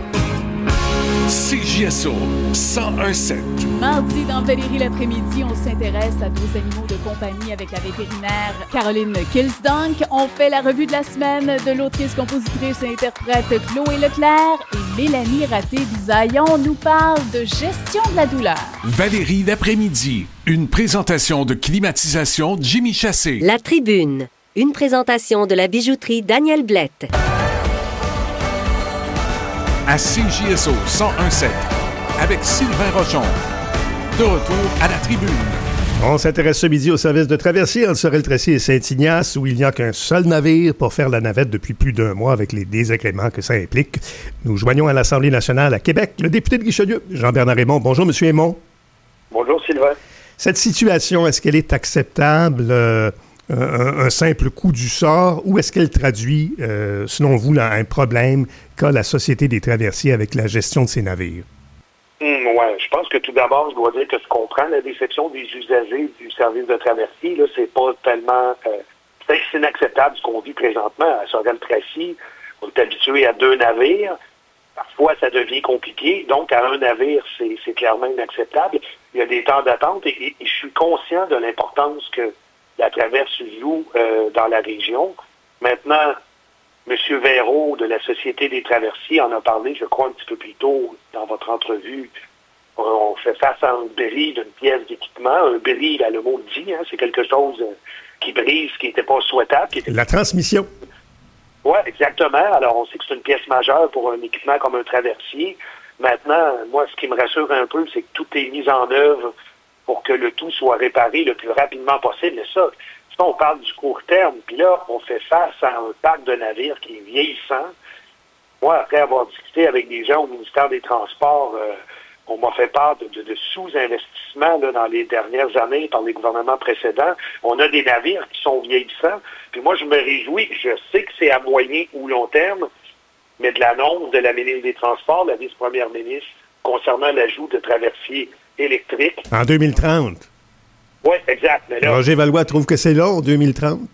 C J S O cent un sept. Mardi, dans Valérie l'après-midi, on s'intéresse à nos animaux de compagnie avec la vétérinaire Caroline Kilsdonk. On fait la revue de la semaine de l'autrice, compositrice et interprète Chloé Leclerc. Et Mélanie Raté-Bisaillon nous parle de gestion de la douleur. Valérie l'après-midi, une présentation de Climatisation Jimmy Chassé. La Tribune, une présentation de la bijouterie Daniel Blett. À C J S O cent un sept, avec Sylvain Rochon. De retour à la Tribune. On s'intéresse ce midi au service de traversier entre Sorel-Tracy et Saint-Ignace, où il n'y a qu'un seul navire pour faire la navette depuis plus d'un mois avec les désagréments que ça implique. Nous joignons à l'Assemblée nationale à Québec le député de Richelieu, Jean-Bernard Raymond. Bonjour, M. Raymond. Bonjour, Sylvain. Cette situation, est-ce qu'elle est acceptable? Euh, un, un simple coup du sort ou est-ce qu'elle traduit, euh, selon vous, là, un problème qu'a la Société des traversiers avec la gestion de ces navires? Mmh, oui, je pense que tout d'abord, je dois dire que je comprends la déception des usagers du service de traversier. Là, c'est pas tellement... Euh, c'est inacceptable ce qu'on vit présentement à Sorel-Tracy. On est habitué à deux navires. Parfois, ça devient compliqué. Donc, à un navire, c'est, c'est clairement inacceptable. Il y a des temps d'attente et, et, et je suis conscient de l'importance que la traverse joue euh, dans la région. Maintenant, M. Véraud de la Société des traversiers en a parlé, je crois, un petit peu plus tôt dans votre entrevue. On fait face à un bris d'une pièce d'équipement. Un bris, là, le mot dit, hein, c'est quelque chose qui brise, qui n'était pas souhaitable. Qui était... La transmission. Oui, exactement. Alors, on sait que c'est une pièce majeure pour un équipement comme un traversier. Maintenant, moi, ce qui me rassure un peu, c'est que tout est mis en œuvre pour que le tout soit réparé le plus rapidement possible. Mais ça, ça on parle du court terme. Puis là, on fait face à un parc de navires qui est vieillissant. Moi, après avoir discuté avec des gens au ministère des Transports, euh, on m'a fait part de, de, de sous-investissement là, dans les dernières années par les gouvernements précédents. On a des navires qui sont vieillissants. Puis moi, je me réjouis. Je sais que c'est à moyen ou long terme, mais de l'annonce de la ministre des Transports, la vice-première ministre, concernant l'ajout de traversiers électriques. En deux mille trente. Oui, exact. Mais là, Roger Valois trouve que c'est long, deux mille trente.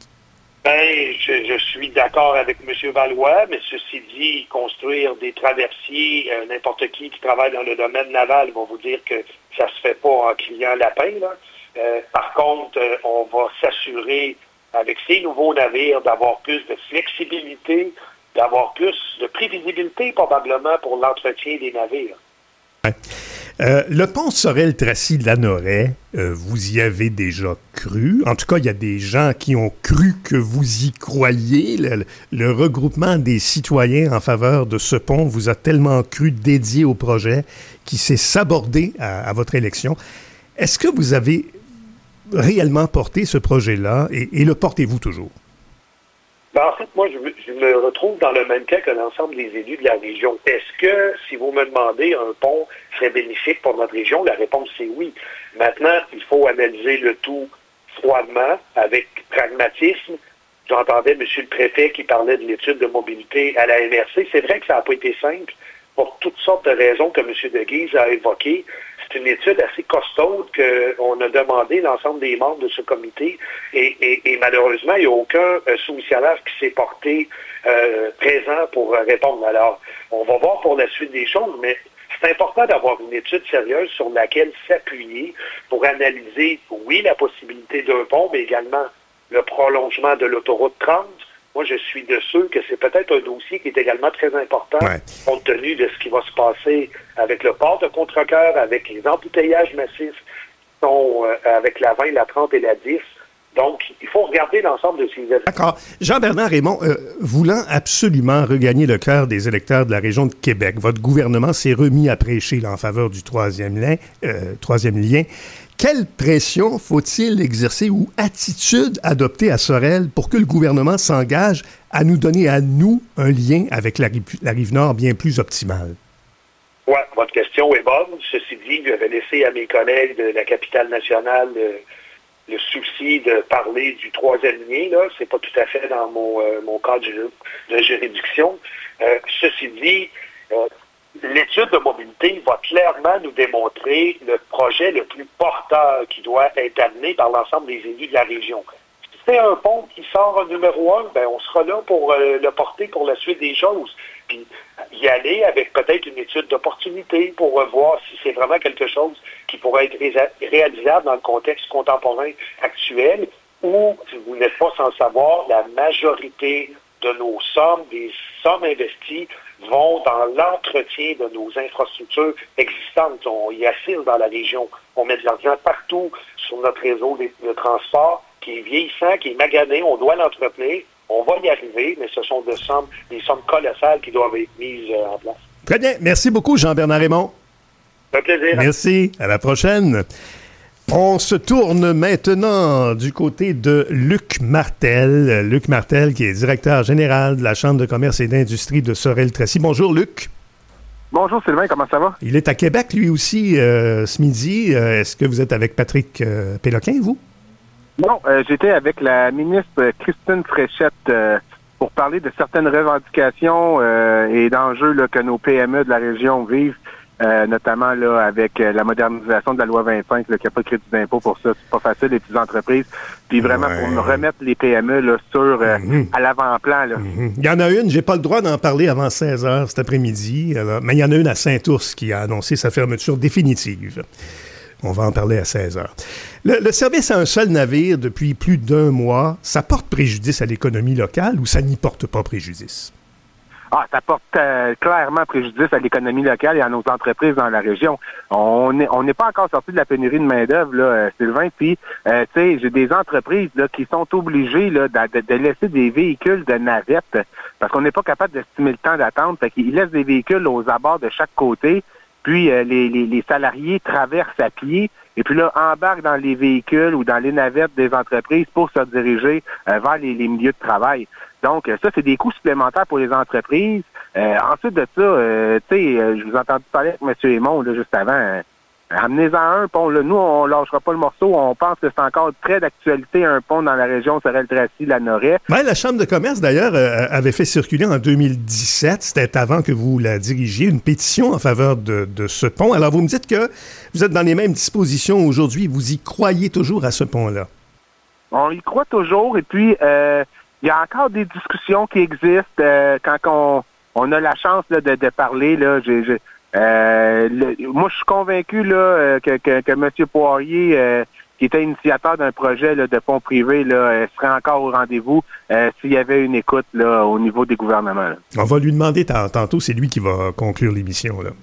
Ben, je, je suis d'accord avec M. Valois, mais ceci dit, construire des traversiers, euh, n'importe qui qui travaille dans le domaine naval va vous dire que ça se fait pas en criant lapin, là. Euh, par contre, euh, on va s'assurer, avec ces nouveaux navires, d'avoir plus de flexibilité, d'avoir plus de prévisibilité, probablement, pour l'entretien des navires. Ouais. Euh, le pont Sorel-Tracy-Lanoraie, euh, vous y avez déjà cru. En tout cas, il y a des gens qui ont cru que vous y croyiez. Le, le regroupement des citoyens en faveur de ce pont vous a tellement cru dédié au projet qui s'est sabordé à, à votre élection. Est-ce que vous avez réellement porté ce projet-là et, et le portez-vous toujours? Ben, en fait, moi, je me, je me retrouve dans le même cas que l'ensemble des élus de la région. Est-ce que, si vous me demandez, un pont serait bénéfique pour notre région? La réponse, c'est oui. Maintenant, il faut analyser le tout froidement, avec pragmatisme. J'entendais M. le préfet qui parlait de l'étude de mobilité à la M R C. C'est vrai que ça n'a pas été simple pour toutes sortes de raisons que M. De Guise a évoquées. C'est une étude assez costaude qu'on a demandé l'ensemble des membres de ce comité et, et, et malheureusement, il n'y a aucun euh, soumissionnaire qui s'est porté euh, présent pour euh, répondre. Alors, on va voir pour la suite des choses, mais c'est important d'avoir une étude sérieuse sur laquelle s'appuyer pour analyser, oui, la possibilité d'un pont, mais également le prolongement de l'autoroute trente. Moi, je suis de ceux que c'est peut-être un dossier qui est également très important, ouais, compte tenu de ce qui va se passer avec le port de Contrecoeur, avec les embouteillages massifs qui sont euh, avec la vingt, la trente et la dix. Donc, il faut regarder l'ensemble de ces événements. D'accord. Jean-Bernard Raymond, euh, voulant absolument regagner le cœur des électeurs de la région de Québec, votre gouvernement s'est remis à prêcher là, en faveur du troisième lien. Euh, troisième lien. Quelle pression faut-il exercer ou attitude adopter à Sorel pour que le gouvernement s'engage à nous donner à nous un lien avec la, la Rive-Nord bien plus optimal? Oui, votre question est bonne. Ceci dit, je vais laisser à mes collègues de la capitale nationale le, le souci de parler du troisième lien. Là, c'est pas tout à fait dans mon, euh, mon cadre de juridiction. Euh, ceci dit, euh, l'étude de mobilité va clairement nous démontrer le projet le plus porteur qui doit être amené par l'ensemble des élus de la région. Si c'est un pont qui sort en numéro un, ben on sera là pour euh, le porter pour la suite des choses. Puis y aller avec peut-être une étude d'opportunité pour euh, voir si c'est vraiment quelque chose qui pourrait être ré- réalisable dans le contexte contemporain actuel ou, si vous n'êtes pas sans le savoir, la majorité de nos sommes, des sommes investies, vont dans l'entretien de nos infrastructures existantes. On y assiste dans la région. On met de l'argent partout sur notre réseau de, de transport qui est vieillissant, qui est magané. On doit l'entretenir. On va y arriver, mais ce sont des sommes, des sommes colossales qui doivent être mises euh, en place. Très bien. Merci beaucoup, Jean-Bernard Raymond. Un plaisir. Merci. À la prochaine. On se tourne maintenant du côté de Luc Martel. Luc Martel, qui est directeur général de la Chambre de commerce et d'industrie de Sorel-Tracy. Bonjour, Luc. Bonjour, Sylvain. Comment ça va? Il est à Québec, lui aussi, euh, ce midi. Euh, est-ce que vous êtes avec Patrick euh, Péloquin, vous? Non, euh, j'étais avec la ministre Christine Fréchette euh, pour parler de certaines revendications euh, et d'enjeux là, que nos P M E de la région vivent, euh, notamment là avec euh, la modernisation de la loi vingt-cinq, là, qui n'a pas de crédit d'impôt pour ça. C'est pas facile, les petites entreprises. Puis vraiment, ouais. pour remettre les P M E là, sur euh, mm-hmm. à l'avant-plan. Là. Mm-hmm. Il y en a une, j'ai pas le droit d'en parler avant seize heures cet après-midi, alors, mais il y en a une à Saint-Ours qui a annoncé sa fermeture définitive. On va en parler à seize heures. Le, le service à un seul navire depuis plus d'un mois, ça porte préjudice à l'économie locale ou ça n'y porte pas préjudice? Ah, ça porte euh, clairement préjudice à l'économie locale et à nos entreprises dans la région. On n'est on n'est pas encore sorti de la pénurie de main-d'œuvre, là, euh, Sylvain. Puis, euh, tu sais, j'ai des entreprises là qui sont obligées là de, de laisser des véhicules de navette parce qu'on n'est pas capable d'estimer le temps d'attente. Fait qu'ils laissent des véhicules aux abords de chaque côté. Puis euh, les, les, les salariés traversent à pied et puis là, embarquent dans les véhicules ou dans les navettes des entreprises pour se diriger euh, vers les, les milieux de travail. Donc, euh, ça, c'est des coûts supplémentaires pour les entreprises. Euh, ensuite de ça, euh, tu sais, euh, je vous ai entendu parler avec M. Aymon là, juste avant. Euh, amenez-en un pont. Là. Nous, on lâchera pas le morceau. On pense que c'est encore très d'actualité, un pont dans la région Sorel-Tracy, la Noret. Ben, la Chambre de commerce, d'ailleurs, euh, avait fait circuler en deux mille dix-sept, c'était avant que vous la dirigiez, une pétition en faveur de, de ce pont. Alors, vous me dites que vous êtes dans les mêmes dispositions aujourd'hui. Vous y croyez toujours à ce pont-là? On y croit toujours. Et puis, euh, il y a encore des discussions qui existent euh, quand on, on a la chance là, de, de parler. Là, j'ai... j'ai Euh, le, moi, je suis convaincu là euh, que, que, que M. Poirier, euh, qui était initiateur d'un projet là, de pont privé, là, euh, serait encore au rendez-vous euh, s'il y avait une écoute là, au niveau des gouvernements. Là. On va lui demander t- tantôt, c'est lui qui va conclure l'émission. Là.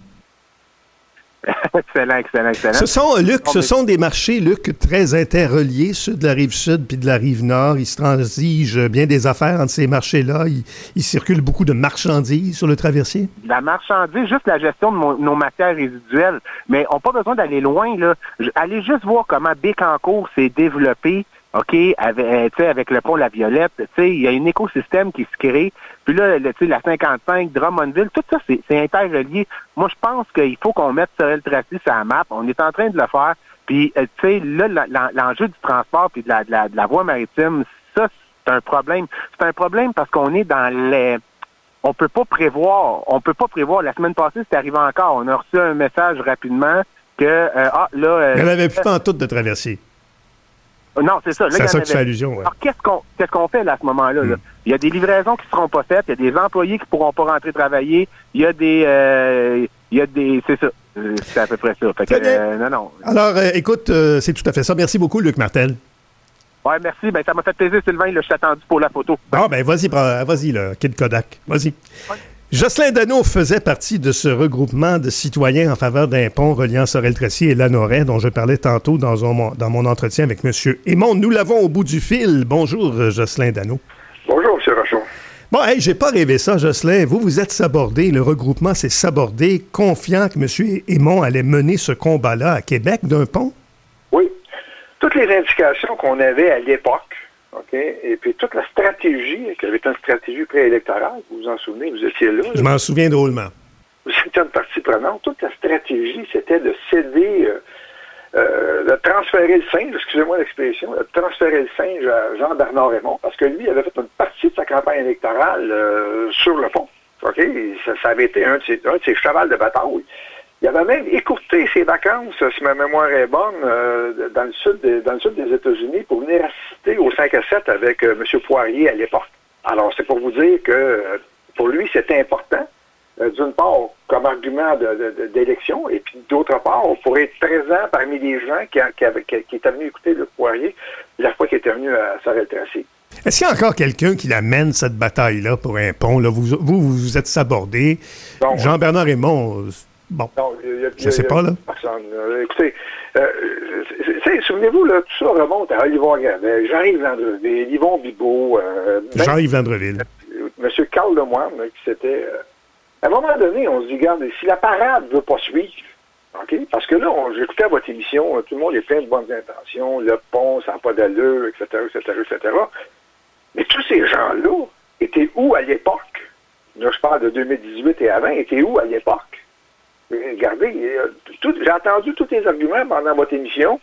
excellent, excellent, excellent. Ce sont, Luc, ce sont des marchés, Luc, très interreliés, ceux de la rive sud puis de la rive nord. Il se transige bien des affaires entre ces marchés-là. Il, il circule beaucoup de marchandises sur le traversier. La marchandise, juste la gestion de mon, nos matières résiduelles. Mais on n'a pas besoin d'aller loin, là. Allez juste voir comment Bécancour s'est développé. OK, avec, avec le pont La Violette, il y a un écosystème qui se crée. Puis là, le, la cinquante-cinq, Drummondville, tout ça, c'est, c'est interrelié. Moi, je pense qu'il faut qu'on mette Sorel-Tracy sur la map. On est en train de le faire. Puis, tu sais, là, la, la, l'enjeu du transport puis de la, de, la, de la voie maritime, ça, c'est un problème. C'est un problème parce qu'on est dans les... On peut pas prévoir. On peut pas prévoir. La semaine passée, c'est arrivé encore. On a reçu un message rapidement que, euh, ah, là... Euh, il n'y en avait plus en tout de traversier. Non, c'est ça. Là, c'est à ça avait... que tu fais allusion. Ouais. Alors, qu'est-ce qu'on, qu'est-ce qu'on fait là, à ce moment-là? Mm. Là? Il y a des livraisons qui ne seront pas faites. Il y a des employés qui ne pourront pas rentrer travailler. Il y a des... Euh, il y a des... C'est ça. C'est à peu près ça. Fait que, euh, non, non. Alors, euh, écoute, euh, c'est tout à fait ça. Merci beaucoup, Luc Martel. Oui, merci. Ben, ça m'a fait plaisir, Sylvain. Là, je suis attendu pour la photo. Ah, ben, vas-y, vas-y, là, Kid Kodak. Vas-y. Ouais. Jocelyn Dano faisait partie de ce regroupement de citoyens en faveur d'un pont reliant Sorel-Tracy et Lanoret, dont je parlais tantôt dans, un, dans mon entretien avec M. Aymon. Nous l'avons au bout du fil. Bonjour, Jocelyn Dano. Bonjour, M. Rochon. Bon, hey, j'ai pas rêvé ça, Jocelyn. Vous, vous êtes sabordé. Le regroupement s'est sabordé, confiant que M. Aymon allait mener ce combat-là à Québec d'un pont? Oui. Toutes les indications qu'on avait à l'époque, OK? Et puis toute la stratégie, qui avait une stratégie préélectorale, vous vous en souvenez, vous étiez là. Je là. m'en souviens drôlement. Vous étiez une partie prenante. Toute la stratégie, c'était de céder, euh, euh, de transférer le singe, excusez-moi l'expression, de transférer le singe à Jean-Bernard Raymond, parce que lui avait fait une partie de sa campagne électorale euh, sur le pont. OK? Ça, ça avait été un de ses, un de ses chevals de bataille. Il avait même écourté ses vacances, si ma mémoire est bonne, euh, dans le sud de, dans le sud des États-Unis pour venir assister au cinq à sept avec euh, M. Poirier à l'époque. Alors, c'est pour vous dire que euh, pour lui, c'était important, euh, d'une part, comme argument de, de, de, d'élection, et puis d'autre part, pour être présent parmi les gens qui, qui, avaient, qui, qui étaient venus écouter le Poirier la fois qu'il était venu à Sorel-Tracy. Est-ce qu'il y a encore quelqu'un qui l'amène, cette bataille-là, pour un pont? Là, vous, vous, vous êtes sabordé. Donc, Jean-Bernard Raymond... Bon, non, y a, je ne sais pas, là. Personne. Euh, écoutez, euh, c'est, souvenez-vous, là, tout ça remonte à Yvon Gravel, Jean-Yves Landreville, Yvon Bibeau. Euh, Jean-Yves Landreville. Euh, M. Carl Lemoine, qui s'était... Euh, à un moment donné, on se dit, regarde, si la parade ne veut pas suivre, OK? Parce que là, on, j'écoutais votre émission, tout le monde est plein de bonnes intentions, le pont, ça n'a pas d'allure, et cetera, et cetera, et cetera. Mais tous ces gens-là étaient où à l'époque? Là, je parle de deux mille dix-huit et avant, étaient où à l'époque? Regardez, tout, j'ai entendu tous les arguments pendant votre émission.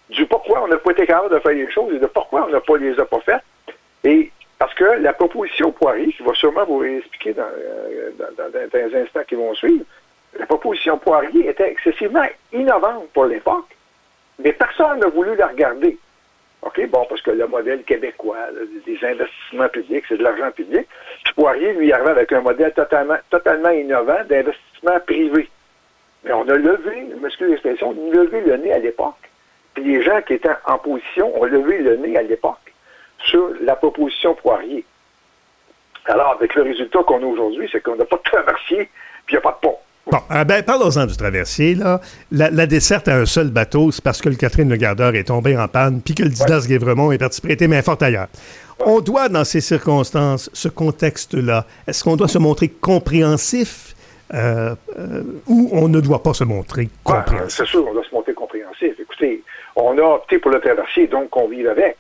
du pourquoi on n'a pas été capable de faire les choses et de pourquoi on n'a pas les a pas faites. Et parce que la proposition Poirier, je vais sûrement vous expliquer dans, dans, dans, dans les instants qui vont suivre, la proposition Poirier était excessivement innovante pour l'époque, mais personne n'a voulu la regarder. OK? Bon, parce que le modèle québécois, là, des investissements publics, c'est de l'argent public. Puis Poirier, lui, arrivait avec un modèle totalement, totalement innovant d'investissement privé. Mais on a levé, je m'excuse l'expression, on a levé le nez à l'époque. Puis les gens qui étaient en position ont levé le nez à l'époque sur la proposition Poirier. Alors, avec le résultat qu'on a aujourd'hui, c'est qu'on n'a pas de traversier, puis il n'y a pas de pont. Bon, euh, ben, parlons-en du traversier, là. La, la desserte à un seul bateau, c'est parce que le Catherine Le Gardeur est tombé en panne, puis que le Didas ouais. Guévremont est parti prêter main forte ailleurs. Ouais. On doit, dans ces circonstances, ce contexte-là, est-ce qu'on doit se montrer compréhensif euh, euh, ou on ne doit pas se montrer compréhensif? Ouais, c'est sûr, on doit se montrer compréhensif. Écoutez, on a opté pour le traversier, donc on vive avec.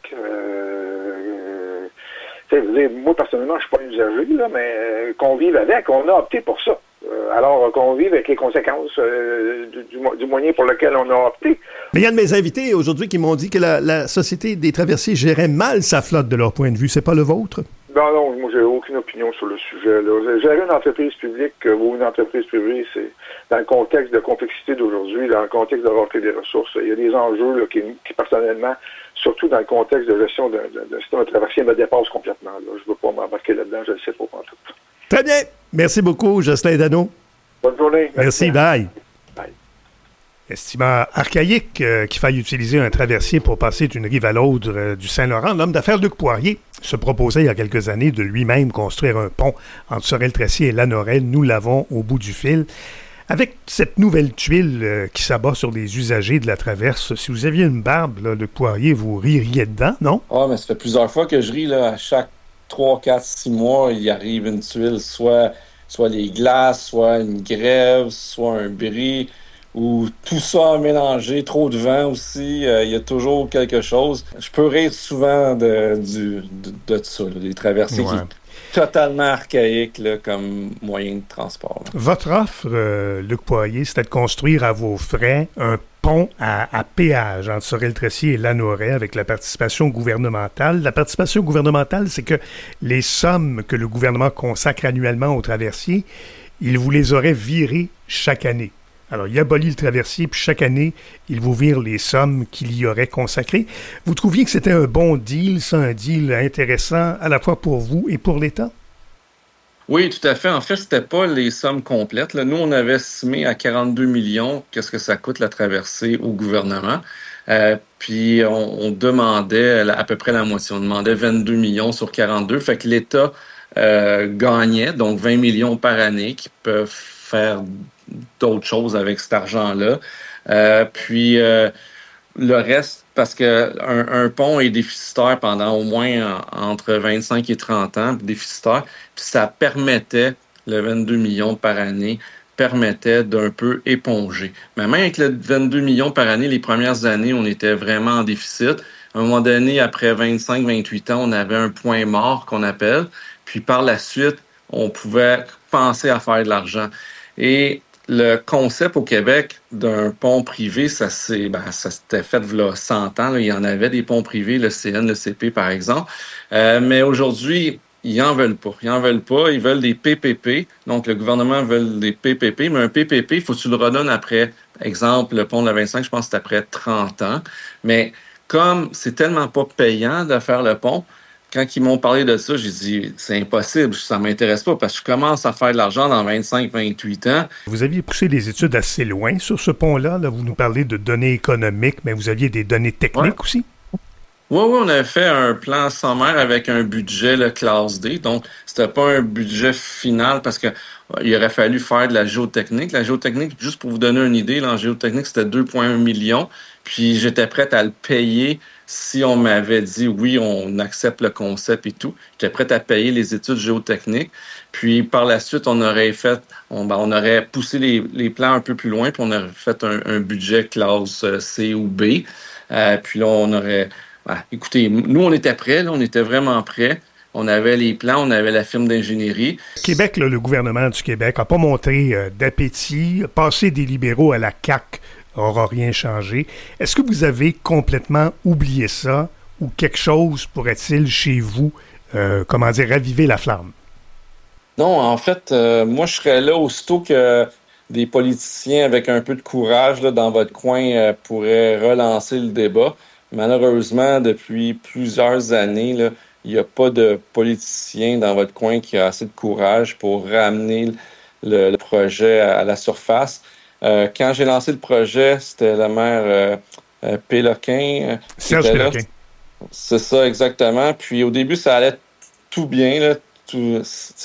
Euh, euh, moi, personnellement, je ne suis pas un usager, là, mais euh, qu'on vive avec, on a opté pour ça. Euh, alors qu'on vive avec les conséquences euh, du, du, du moyen pour lequel on a opté. Mais il y a de mes invités aujourd'hui qui m'ont dit que la, la Société des traversiers gérait mal sa flotte de leur point de vue. C'est pas le vôtre? Non, non, moi, j'ai aucune opinion sur le sujet. Là. Gérer une entreprise publique euh, ou une entreprise privée, c'est dans le contexte de complexité d'aujourd'hui, dans le contexte de rareté des ressources. Il y a des enjeux là, qui, qui, personnellement, surtout dans le contexte de gestion d'un système de traversier, me dépassent complètement. Là. Je ne veux pas m'embarquer là-dedans, je le sais pas en tout. Très bien. Merci beaucoup, Jocelyn Dano. Bonne journée. Merci, Merci bye. Bye. Estimant archaïque euh, qu'il faille utiliser un traversier pour passer d'une rive à l'autre euh, du Saint-Laurent, l'homme d'affaires Luc Poirier se proposait il y a quelques années de lui-même construire un pont entre Sorel-Tracy et Lanoraie. Nous l'avons au bout du fil. Avec cette nouvelle tuile euh, qui s'abat sur les usagers de la traverse, si vous aviez une barbe, là, Luc Poirier, vous ririez dedans, non? Ah, mais ça fait plusieurs fois que je ris, là, à chaque trois, quatre, six mois, il arrive une tuile, soit, soit les glaces, soit une grève, soit un bris, ou tout ça mélangé, trop de vent aussi, euh, il y a toujours quelque chose. Je peux rire souvent de, du, de, de ça, là, des traversées ouais. qui est totalement archaïque là, comme moyen de transport. Là. Votre offre, euh, Luc Poirier, c'était de construire à vos frais un pont à, à péage entre Sorel-Tracy et Lanoraie avec la participation gouvernementale. La participation gouvernementale, c'est que les sommes que le gouvernement consacre annuellement aux traversiers, il vous les aurait virées chaque année. Alors, il abolit le traversier, puis chaque année, il vous vire les sommes qu'il y aurait consacrées. Vous trouviez que c'était un bon deal, ça, un deal intéressant à la fois pour vous et pour l'État? Oui, tout à fait. En fait, c'était pas les sommes complètes. Là, nous, on avait estimé à quarante-deux millions qu'est-ce que ça coûte la traversée au gouvernement. Euh, puis, on, on demandait à peu près la moitié. On demandait vingt-deux millions sur quarante-deux. Fait que l'État euh, gagnait, donc vingt millions par année qui peuvent faire d'autres choses avec cet argent-là. Euh, puis, euh, le reste, parce que un, un pont est déficitaire pendant au moins en, entre vingt-cinq et trente ans, déficitaire, puis ça permettait, le vingt-deux millions par année, permettait d'un peu éponger. Mais même avec le vingt-deux millions par année, les premières années, on était vraiment en déficit. À un moment donné, après vingt-cinq vingt-huit ans, on avait un point mort qu'on appelle, puis par la suite, on pouvait penser à faire de l'argent. Et le concept au Québec d'un pont privé, ça s'est, ben, ça s'était fait il y a cent ans. Là. Il y en avait des ponts privés, le C N, le C P, par exemple. Euh, mais aujourd'hui, ils n'en veulent pas. Ils n'en veulent pas. Ils veulent des P P P. Donc, le gouvernement veut des P P P. Mais un P P P, il faut que tu le redonnes après, exemple, le pont de la vingt-cinq, je pense que c'est après trente ans. Mais comme c'est tellement pas payant de faire le pont, quand ils m'ont parlé de ça, j'ai dit, c'est impossible, ça m'intéresse pas parce que je commence à faire de l'argent dans vingt-cinq vingt-huit ans. Vous aviez poussé des études assez loin sur ce pont-là. Là, vous nous parlez de données économiques, mais vous aviez des données techniques ouais. aussi? Oui, oui, on avait fait un plan sommaire avec un budget le classe D. Donc, c'était pas un budget final parce que euh, il aurait fallu faire de la géotechnique. La géotechnique, juste pour vous donner une idée, là, en géotechnique, c'était deux virgule un millions. Puis, j'étais prête à le payer si on m'avait dit, oui, on accepte le concept et tout. J'étais prête à payer les études géotechniques. Puis, par la suite, on aurait fait, on, ben, on aurait poussé les, les plans un peu plus loin, puis on aurait fait un, un budget classe C ou B. Euh, puis là, on aurait... Ben, écoutez, nous, on était prêts, là, on était vraiment prêts. On avait les plans, on avait la firme d'ingénierie. Québec, là, le gouvernement du Québec n'a pas montré euh, d'appétit, passé des libéraux à la C A Q n'aura rien changé. Est-ce que vous avez complètement oublié ça ou quelque chose pourrait-il chez vous, euh, comment dire, raviver la flamme? Non, en fait, euh, moi, je serais là aussitôt que des politiciens avec un peu de courage là, dans votre coin euh, pourraient relancer le débat. Malheureusement, depuis plusieurs années, là, il n'y a pas de politicien dans votre coin qui a assez de courage pour ramener le, le projet à, à la surface. Euh, quand j'ai lancé le projet, c'était le maire euh, euh, Péloquin. Euh, Serge Péloquin. C'est ça, exactement. Puis au début, ça allait tout bien. Là, tout,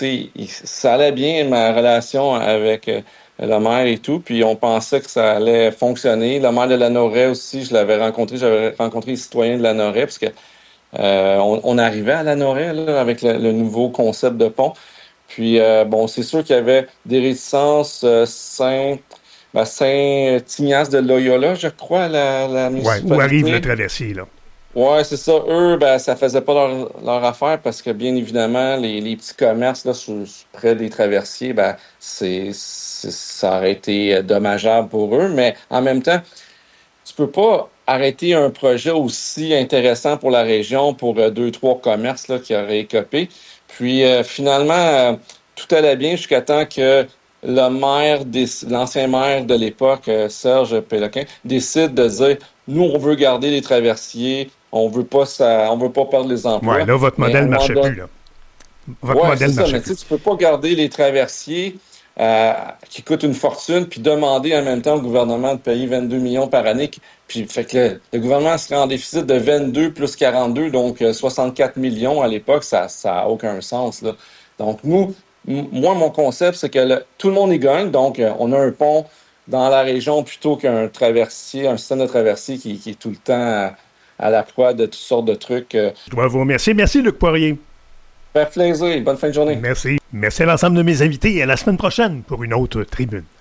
ça allait bien, ma relation avec euh, le maire et tout. Puis on pensait que ça allait fonctionner. Le maire de Lanoraie aussi, je l'avais rencontré. J'avais rencontré les citoyens de Lanoraie parce que Euh, on, on arrivait à Lanoraie là, avec le, le nouveau concept de pont. Puis, euh, bon, c'est sûr qu'il y avait des réticences. Euh, Saint, ben, Saint-Ignace de Loyola, je crois, la, la municipalité. Ouais, où arrive le traversier, là. Oui, c'est ça. Eux, ben, ça faisait pas leur, leur affaire parce que, bien évidemment, les, les petits commerces là, sur, près des traversiers, ben, c'est, c'est, ça aurait été dommageable pour eux. Mais en même temps, tu peux pas arrêter un projet aussi intéressant pour la région pour euh, deux, trois commerces là, qui auraient écopé. Puis euh, finalement, euh, tout allait bien jusqu'à temps que le maire, des, l'ancien maire de l'époque, euh, Serge Péloquin, décide de dire « Nous, on veut garder les traversiers, on veut pas ça, on veut pas perdre les emplois. » Oui, là, votre modèle ne marchait plus. Là. Votre ouais, modèle c'est ça, marchait mais plus. tu peux pas garder les traversiers Euh, qui coûte une fortune, puis demander en même temps au gouvernement de payer vingt-deux millions par année. Puis fait que le, le gouvernement serait en déficit de vingt-deux plus quarante-deux, donc euh, soixante-quatre millions à l'époque, ça ça a aucun sens. Là. Donc nous, m- moi, mon concept, c'est que le, tout le monde y gagne. Donc, euh, on a un pont dans la région plutôt qu'un traversier, un système de traversier qui, qui est tout le temps à, à la proie de toutes sortes de trucs. Euh. Je dois vous remercier. Merci, Luc Poirier. Ça fait plaisir. Bonne fin de journée. Merci. Merci à l'ensemble de mes invités et à la semaine prochaine pour une autre tribune.